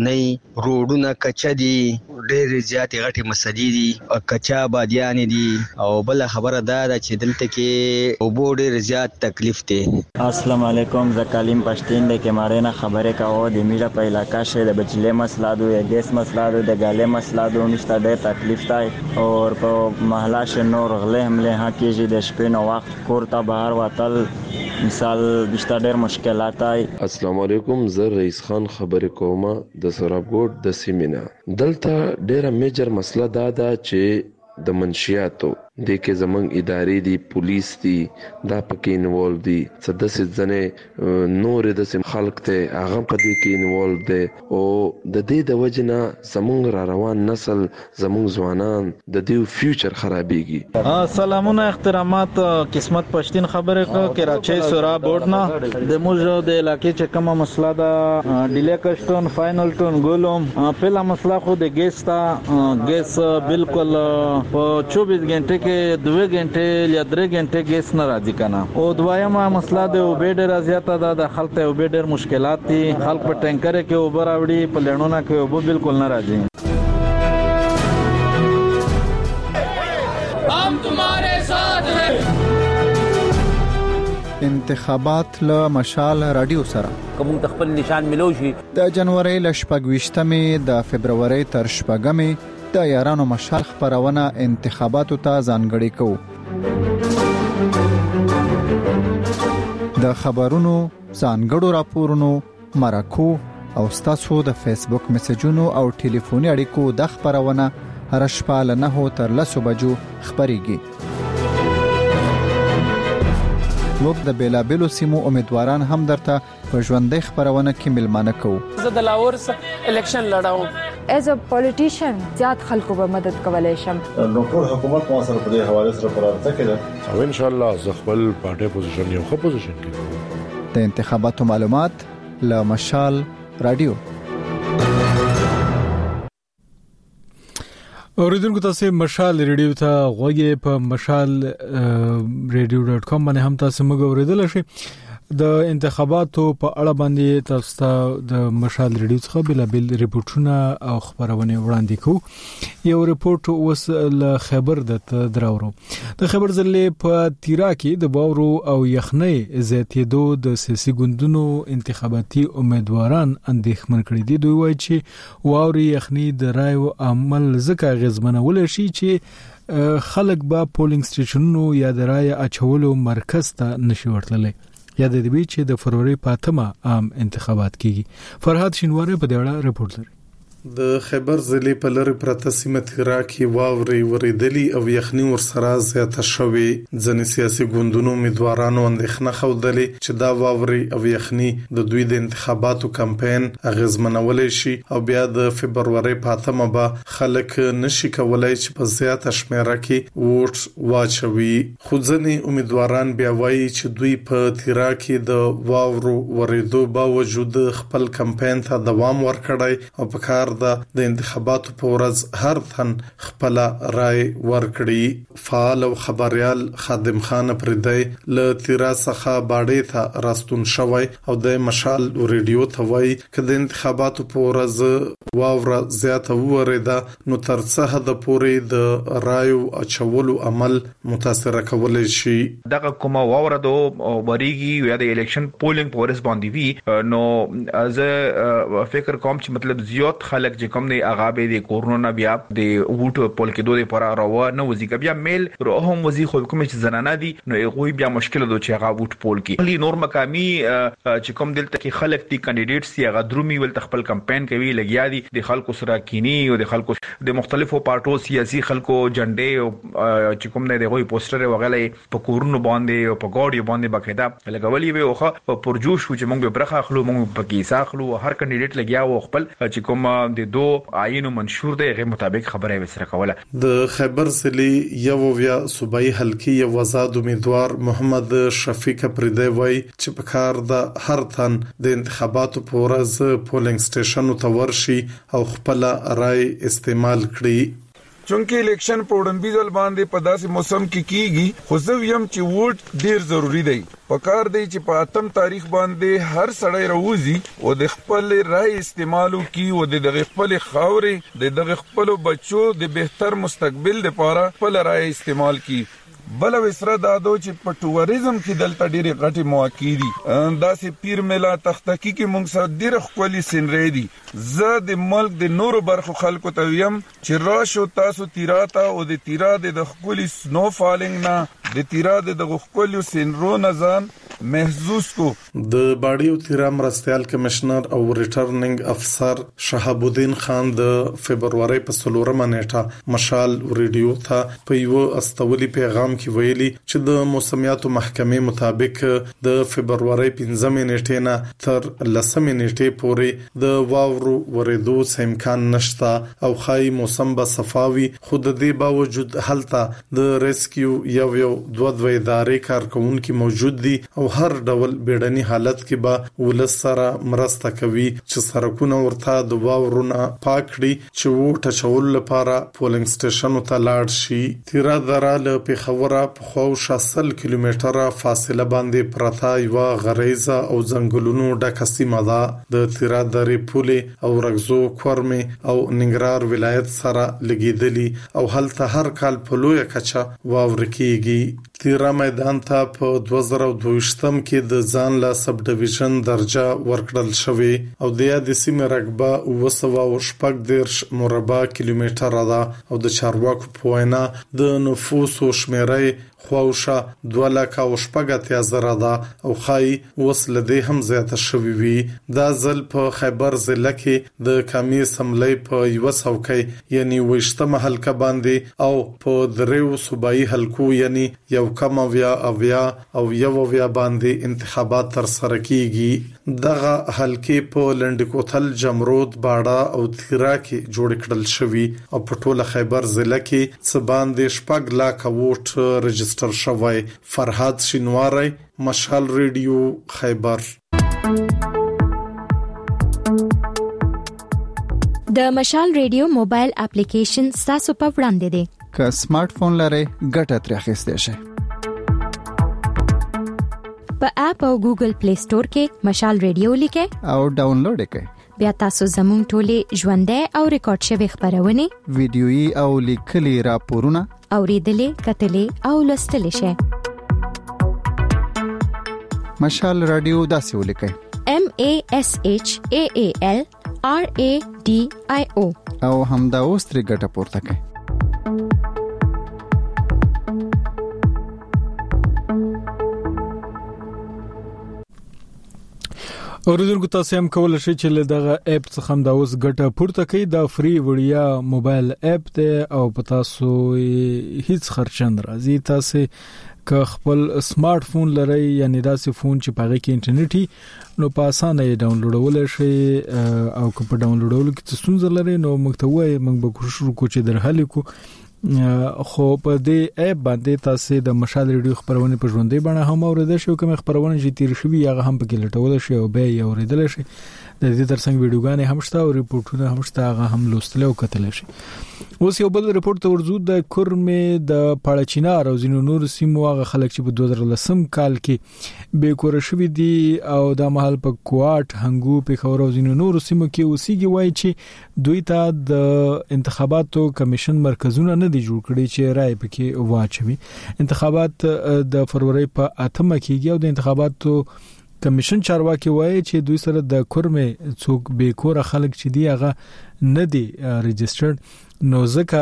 Speaker 13: نه روډونه کچا دي ډېر زیاتې غټې مسلې دي او کچا بادیانې دي او بل خبره دا ده چې دلته کې اوبو ډېر زیات تکلیف دی.
Speaker 14: السلام علیکم زه کلیم پښتین د کمارې نه خبرې کوم د میرا په علاقہ کې د بجلی مسله دو یا ګیس مسله دو د ګالې مسله دو نشته ډېر تکلیف دی او په محله کې نور غلې حمله ها کېږي د شپې نو وخت کور ته بهر وتل مثال بشته ډېر مشکلات دي.
Speaker 15: السلام علیکم زه رئیس خان خبرې کوم د سرابګوټ د سیمینا دلته ډېره میجر مسله دا ده چې د منشیاتو د کې زمنګ ادارې دي پولیس دي دا پکې انوالو دي څه د ځنې نور د سم خلک ته هغه په دې کې انوالو دي او د دې د وجنه زمونږ را روان نسل زمونږ ځوانان د دې فیوچر خرابېږي.
Speaker 27: سلامونه احترامات قسمت پښتين خبره کو کراچي سورا بورډ نه د موږ د علاقې چې کومه مسله ده ډیلیکشن فائنل ټون ګولوم پهلا مسله خو د ګیس تا ګیس بالکل په چوبیس غنټه کې دوه غنټه یا درې غنټه ګیس نه راځي کنه او دویمه مسله د اوبې ډېر زیاته ده د خلک ته اوبې ډېر مشکلات دي خلک په ټانکر کې اوبه راوړي په لړونو کې اوبه بالکل نه راځي.
Speaker 28: हम तुम्हारे साथ हैं.
Speaker 10: انتخابات له مشال رادیو سره
Speaker 29: کوم تخپل نشان ملوشي
Speaker 10: د جنوري ل شپږويشتمې د فبرवरी تر شپږمې د یارانو مشال خبرونه انتخاباتو ته ځانګړي کوو. د خبرونو ځانګړو راپورونو مرکو او تاسو د فیسبوک میسجونو او ټلیفوني اړیکو د خبرونه هر شپه له نه تر لسو بجو خبريږي. موږ د بیلابلو سیمو امیدواران هم درته په ژوندۍ خبرونه کې ملمانه کوو.
Speaker 28: زه د لاهور الیکشن لړاوم
Speaker 30: as a politician زیات خلکو به مدد کولای شم.
Speaker 16: نو ټول حکومت مو سره په دې حواله سره پرارته کړه
Speaker 17: او ان شاء الله زه خپل پارټي پوزیشن یو ښه پوزیشن کې
Speaker 10: د انتخاباتو معلومات له مشال رادیو.
Speaker 1: اوریدونکو تاسو مشال ریډیو ته غوږی په مشال ریډیو ډاټ کام باندې هم تاسو موږ اوریدل شئ. د انتخاباتو په اړه باندې تاسو ته د مشال ریډیو څخه بلابل ریپورتونه او خبرونه وړاندې کوو. یو ریپورت اوس له خبر د دراورو د خبر ځلې په تیرا کې د باورو او یخنۍ زیاتېدو د سیاسي ګوندونو انتخاباتي امیدواران اندېښمن کړي دي. دوی وایي چې واوري یخنۍ د رایو عمل زکه غزمنول شي چې خلک به پولینګ سټیشنونو یا د رای اچولو مرکز ته نشي ورتللی. یاد دې چې د فروری په اتمه عام انتخابات کیږي. فرحات شینواری په دې اړه رپورټ لري.
Speaker 31: د خیبر ضلع په لری پرته سیمه تیرا کې واوري وریدلی او یخني ور سره زیاته شوې. ځنې سیاسي ګوندونو امیدوارانو اندېښنه خوده چې دا واوري او یخني د دوی د انتخاباتو کمپاین اغیزمنولای شي او بیا د فبرवरी په اتمه به خلک نشي کولای چې په زیاته شمیره کې ووټ واچوي. خو ځنې امیدواران بیا وایي چې دوی په تیرا کې د واورو وریدو باوجود خپل کمپاین ته دوام ورکړای او په کار ده د انتخاباتو په ورځ هر تن خپل رائے ورکړي. فعال او خبريال خادم خان پردی له تیرا څخه باډې ته راستون شوی او د مشال ریډیو ته وای ک د انتخاباتو په ورځ واوره زیاته وریده نو تر څه حد پورې د رایو اچولو عمل متاثر کولای شي.
Speaker 2: دغه کومه واوره دو وریږي یا د الیکشن پولینګ پورس باندې وی نو از فکر کوم چې مطلب زیات خلک چې کوم دی هغه به د کورونا بیا د ووټ پول کې دوه لپاره راو نه وزي بیا میل روهم وزي خو کوم چې زنانه دي نو هغه بیا مشکل دوه چې هغه ووټ پول کې لې نور مقامي چې کوم دلته کې خلک دي کینډیډیټس یې هغه درومي ول خپل کمپاین کوي لګیا دي د خلکو سره کینی او د خلکو د مختلفو پارټو سیاسي خلکو جنډې او چې کوم نه دغه پوسټر وغیرہ په کورونو باندې او په ګاډي باندې بقاعده لګولې وي اوخه پرجوش چې موږ به برخه اخلو موږ په کې ساخلو هر کینډیډیټ لګیا او خپل چې کوم د دوه آئینو منشور دی غیر مطابق خبره وسره کوله.
Speaker 31: د خیبر ضلع یو ویا صوبایي حلقې یو وزاد امیدوار محمد شفیق پردی وای چې په کار د هر تن د انتخاباتو په ورځ پولینګ سټیشن ته ورشي او خپل رائے استعمال کړي.
Speaker 3: چونکه الیکشن په وړاندې ځل باندې په داسې موسم کې کیږي خو زه یم چې ووټ ډیر ضروری دی. پکار دی چې په اتم تاریخ باندې هر سړی راوځي او د خپل رائے استعمالو کی او د دغه خپل خاورې د دغه خپل بچو د بهتر مستقبل لپاره خپل رائے استعمال کی. بل وسره دادو چې په ټوریزم کې دلته ډېری غټي مواقع دي داسې پیر میلا تختکی کې موږ سره ډېر خولي سینری دي. زه د ملک د نورو برخو خلکو ته ویم چې راشو تاسو تیراتا او د تیرا د خولي سنو فالینګ نه د تیرا د خولي سینرو نزان محسوس کو.
Speaker 31: د باډي او تیرا مرستيال کمشنر او ریټرننګ افسر شهاب الدین خان د فبرवरी په څلورمه نیټه مشال ریډیو ته په یو استولي پیغام کې ویلي چې د موسمیاتو محکمې مطابق د فبرवरी پنځمه نیټې نه تر لسمه نیټې پورې د واورو ورېدو امکان نشته او خای موسم به صفاوي. خود دې باوجود هلته د ریسکیو یو یو دوه دوه ادارې کارکونکو موجود دي او هر ډول بیړني حالت کې به ولس سره مرسته کوي چې سرکونه ورته د واورونه پاک کړي چې ووټ اچول لپاره پولینګ سټیشن ته لاړ شي. تیرا دراله په خبره په خو شاسل کیلومتره فاصله باندې پرتا یو غریزه او ځنګلونو ډکه سیمه ده. د تیرا درې پولې او رغزو کورمه او ننګرهار ولایت سره لګیدلی او هلته هر کال په لوی کچه واور کیږي. تیرا میدان ته په دوه زره دوه کې د ځان لا سب ډیویژن درجه ورکړل شوی او د یاد سیمه رقبه وسو او شپږ دیرش مربع کیلومتره ده او د چارواکو په وینا د نفوس او شمیرې خوښه دوه لک او شپږ اتیا زره ده او خای وصل دې هم زیاته شوی وي. دا ځل په خیبر ضلع کې د کمی سملې په یو څوکۍ یعنی وشته حلقه باندې او په دریو صوبایي حلقو یعنی یو کم اویا اویا او یو اویا باندې انتخابات تر سره کیږي. دغه حلقې په لندکوتل جمرود باډا او تیرا کې جوړ کړل شوی او په ټوله خیبر ضلع کې څه باندې شپږ لاک ووټ رجستر شوی. فرهاد شینواری مشال ریډیو خیبر.
Speaker 5: د مشال ریډیو موبایل اپلیکیشن تاسو په وړاندې دی.
Speaker 10: که سمارټ فون لرئ ګټه ترې اخیستئ شئ.
Speaker 5: په اپ او ګوګل پلی سٹور کې مشال ریډیو لیکئ
Speaker 10: او ډاونلوډ کړئ.
Speaker 5: بیا تاسو زموږ ټولې ژوندۍ او ریکارډ شوی خبرونه
Speaker 10: ویډیويي او لیکلي راپورونه
Speaker 5: اوریدلې کتلې او لوستلې شئ.
Speaker 10: مشال رادیو داسې ولیکئ
Speaker 5: M A S H A A L R A D I O
Speaker 10: او همدا اوس ترې ګټه پورته کړئ.
Speaker 1: اوریدونکو تاسو هم کولای شئ چې له دغه اپ څخه هم دا اوس ګټه پورته کړئ. دا فری وړیا موبایل اپ دی او په تاسو هیڅ خرچ نه راځي. تاسو که خپل سمارټ فون لرئ یعنی داسې فون چې پاره کې انټرنیټي نو په اسانه یې ډاونلوډول شي او که په ډاونلوډولو کې څه لري نو موږ ته وایي موږ به کوشش وکړو چې درحل کو. خو په دې اپ باندې تاسو د مشال ریډیو خبرونه په ژوندۍ بڼه هم اوریدل شئ. کوم خبرونه چې تیر شوی هغه هم پکې لټول شي او به یې اوریدل شي. د دې ترڅنګ ویډیوګانې هم شته او ریپورتونه هم شته، هغه هم لوستل او کتل شي. اوس یو بل ریپورت ته ورزو د کورمې د پاړچینار او ځینو نور سیمو هغه خلک چې په دوه زره لسم کال کې به کور شوی دي او د محل په کوټ هنګو په خور او ځینو نور سیمو کې اوسېږي، وایي چې دوی ته د انتخاباتو کمیشن مرکزونه نه دي جوړ کړي چې رائے پکې واچوي. انتخابات د فروری په اتمه کېږي او د انتخاباتو کمیشن چارواکي وایي چې دوی سره د کورمې څوک به کور خلک چې دی هغه نه دي ريجسترډ، نو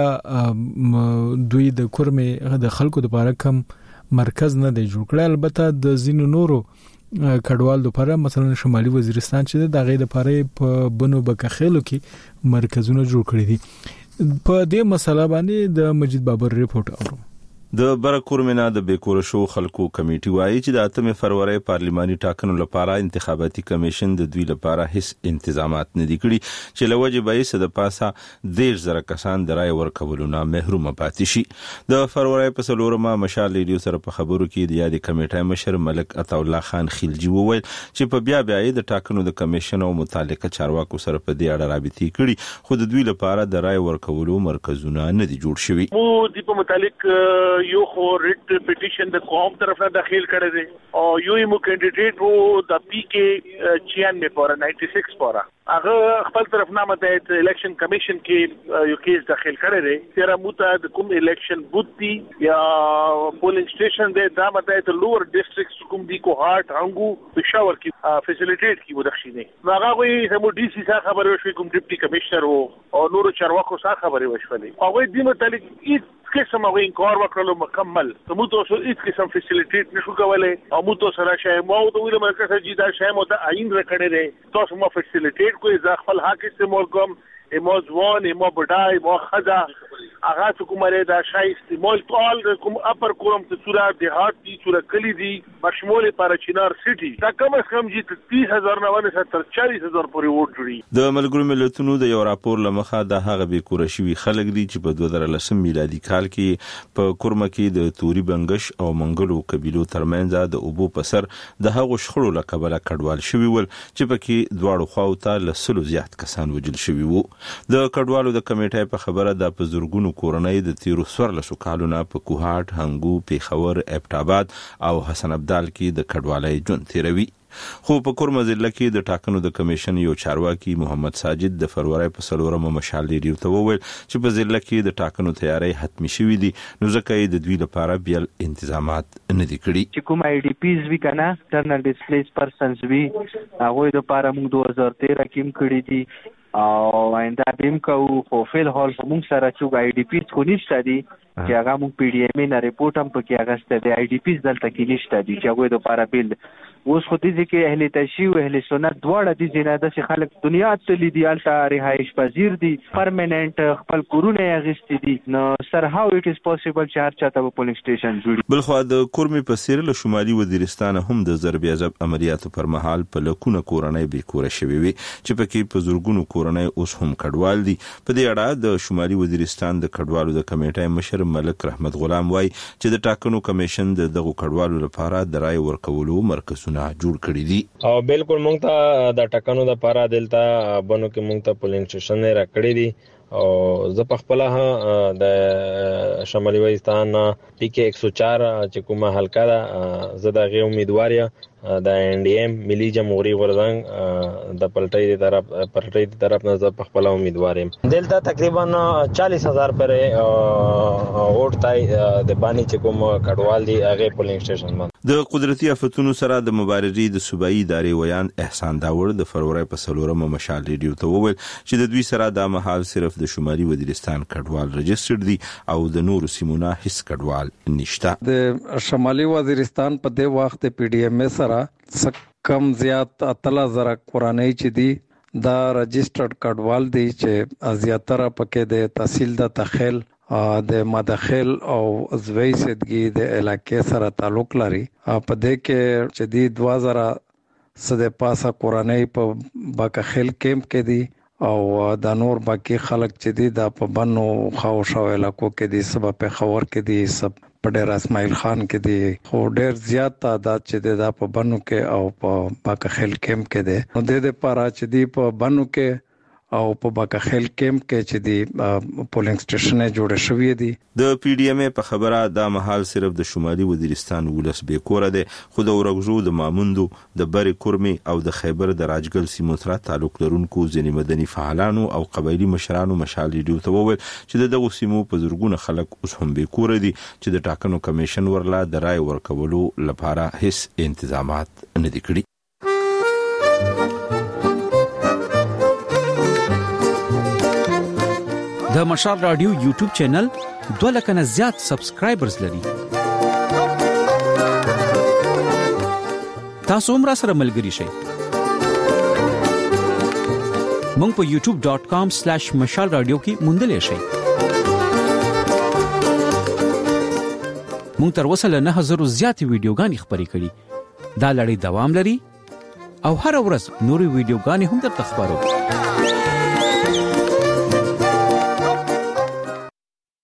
Speaker 1: ځکه دوی د کورمې د خلکو لپاره کم مرکز نه دی جوړ کړی. البته د زینو نورو کډوال لپاره مثلا شمالي وزیرستان چې د غې لپاره په بنو بکخېلو کې مرکزونه جوړ کړی دي. په دې مسله باندې د مجید بابر ریپورت اورو.
Speaker 4: د برکورمنا د بیکور شو خلکو کمیټي وایي چې د اتمه فروری پارلیماني ټاکنو لپاره انتخاباتي کمیشن د دوی لپاره هیڅ انتظامات نه دي کړی چې لوجه به سد پاسه ډیر زره کسان د رای ورکولونه محروم پاتې شي. د فروری په سلورمه مشال ریډیو سره په خبرو کې د یادې کمیټې مشر ملک عطا الله خان خلجی وویل چې په بیا بیا د ټاکنو د کمیشن او متعلقه چارواکو سره په دې اړه رابطې کړي، خو د دوی لپاره د رای ورکولو مرکزونه نه دي جوړ شوي.
Speaker 6: مو د په متعلق یو خو ریټ پټیشن د قوم طرف نه داخل کړی دی او یو یو کینډیډیټ وو د پی کې چھیانوے پورا چھیانوے پورا هغه خپل طرف نه مته الیکشن کمیشن کې یو کیس داخل کړی دی چې راموته د کوم الیکشن بوت دی یا پولینګ سټیشن دی دا مته د لوور ډیسټریکټ کوم دی کو هارت هنګو پېښور کې فیسیلیټیټ کی ودښینه. نو هغه وی سمو ډي سي سره خبرې وشوي، کوم ډیپټي کمشنر وو او نورو چارواکو سره خبرې وشولې. هغه دې متعلق هیڅ قسم هغه انکار وکړلو مکمل سمو تاسو هیڅ قسم فیسیلیټیټ نشو کولای او مو تاسو سره شای مو د ویل مرکز چې دا شای مو د عین رکړې ده تاسو مو فیسیلیټیټ کوی ځ خپل حق استعمال کوم ایمو ځوان ایمو بډای ایمو خدا هغه حکومت دا شای استعمال ټول کوم اپر کوم ته صورت دیهات دي صورت کلی دي بشمول پارچینار سټي دا کم از کم چې تیس هزار نه ونه تر چالیس هزار پورې ووټ جوړي.
Speaker 4: د ملګرو ملتونو د یو راپور لمخه د هغه به کور شوی خلک دي چې په دوه زره لسم میلادي کال کې په کورمه کې د توري بنگش او منګلو قبيلو ترمنځ د اوبو پسر د هغو شخړو لکبله کډوال شوی ول چې پکې دواړو خواو ته لسلو زیات کسان وجل شوی وو. د کډوالو د کمیټې په خبره د پزورګونو کورنۍ د تیرو سورلسو کالونو په کوهاټ هنګو پیښور ابټاباد او حسن ابدال کې د کډوالۍ ژوند تیروي. خو په کورمه ضلع کې د ټاکنو د کمیشن یو چارواکي محمد ساجد د فروری په سلورمه مشال ریډیو ته وویل چې په ضلع کې د ټاکنو تیاری حتمی شوې دي، نو ځکه یې د دوی لپاره بیل انتظامات نه دي کړي.
Speaker 18: چې کوم آی ډی پیز وی کنه ټرنل ډیسپلیس پرسنز وی هغه د لپاره موږ دوه هزار تیرہ کې هم کړی دي او آینده بیم کو خو فیل هال موږ سره چې آی ډی پیز خو نشته دي چې هغه موږ پی ډی ایم نه ریپورت هم پکې هغه ست آی ډی پیز دلته کې نشته دي چې هغه د لپاره بیل اوس خو دې کې اهل تشیع او اهل سنت دواړه دي چې نه د خلک دنیا ته لیدي الته رهایش پذیر دي پرمننت خپل کورونه اغستی دي. نو سر هاو اټ از پوسیبل چې هر چاته په پولینګ سټیشن جوړي.
Speaker 4: بل خو د کورمې په سیر له شمالي وزیرستان هم د ضرب عذاب عملیاتو پر مهال په لکونه کورنۍ به کور شوي وي چې پکې په زورګونو کورنۍ اوس هم کډوال دي. په دې اړه د شمالي وزیرستان د کډوالو د کمیټې مشر ملک رحمت غلام وای چې د ټاکنو کمیشن د دغه کډوالو لپاره د رای ورکولو مرکزونه جوړ کړی دي.
Speaker 19: او بالکل مونږ ته د ټاکنو د لپاره دلته بنو کې مونږ ته پولینګ سټیشن را کړی دي او زه په خپل ها د شمالي وزیرستان پی کې ایک سو چار چې کومه حلقه ده زه د غي امیدوار یم د ان ډی ایم ملي جمهوریت غورځنګ د پلټۍ د طرف پلټۍ د طرف نه زه په خپل امیدوار یم. دلته تقریبا چالیس هزار پر ووټ تای د بانی چې کوم کډوال دي هغه پولینګ سټیشن باندې.
Speaker 4: د قدرتي آفتونو سره د مبارزې د صوبایي ادارې ویان احسان داور د فروری په سلورمه مشال ریډیو ته وویل چې د دوی سره د مهال صرف د شمالي وزیرستان کډوال رجستر دي او د نورو سیمونو هیڅ کډوال نشته.
Speaker 20: د شمالي وزیرستان په د وخت پی ډی ایم سره کم زیات اتل زره کورنۍ چې دي دا رجسترډ کډوال دي چې زیاتره پکې د تحصیل د تخیل د مداخل او زوی سدګي د علاقې سره تعلق لري. په دې کې چې د دوه زره سده پاسه کورنۍ په باکخل کیمپ کې دي او د نور باقي خلک چې دي د په بنو خاو شاو علاقو کې دي سبب په خبر کې دي سب په ډیر اسماعیل خان کې دي خو ډیر زیات تعداد چې د په بنو کې او په باکخیل کیمپ کې دي نو د دې لپاره چې دي په بنو کې او په باکخیل کیمپ کې چې دی پولینګ سټیشن جوړ شوی دی.
Speaker 4: د پی ډی ایم ای په خبره دا محل صرف د شمالي وزیرستان ولس به کور دی خو د ورغزو د ماموندو د بری کورمي او د خیبر د راجګل سیمو سره تعلق لرونکو ځینې مدني فعالانو او قبایلی مشرانو مشال ډیو ته وویل چې دغه سیمو په زورګونه خلک اوس هم به کور دي چې د ټاکنو کمیشن ورلا د رای ورکولو لپاره هیڅ انتظامات نه دي کړی.
Speaker 7: د مشال رادیو یوټیوب چینل دوه لک نه زیات سبسکرایبرز لري. تاسو هم را سره ملګري شئ. مونږ په یوټیوب ډاٹ کام سلیش مشال رادیو کې موندلی شئ. مونږ تر اوسه له نه هزارو زیاتې ویډیوګانې خپرې کړي. دا لړۍ دوام لري او هر ورځ نورې ویډیوګانې هم درته خپرو.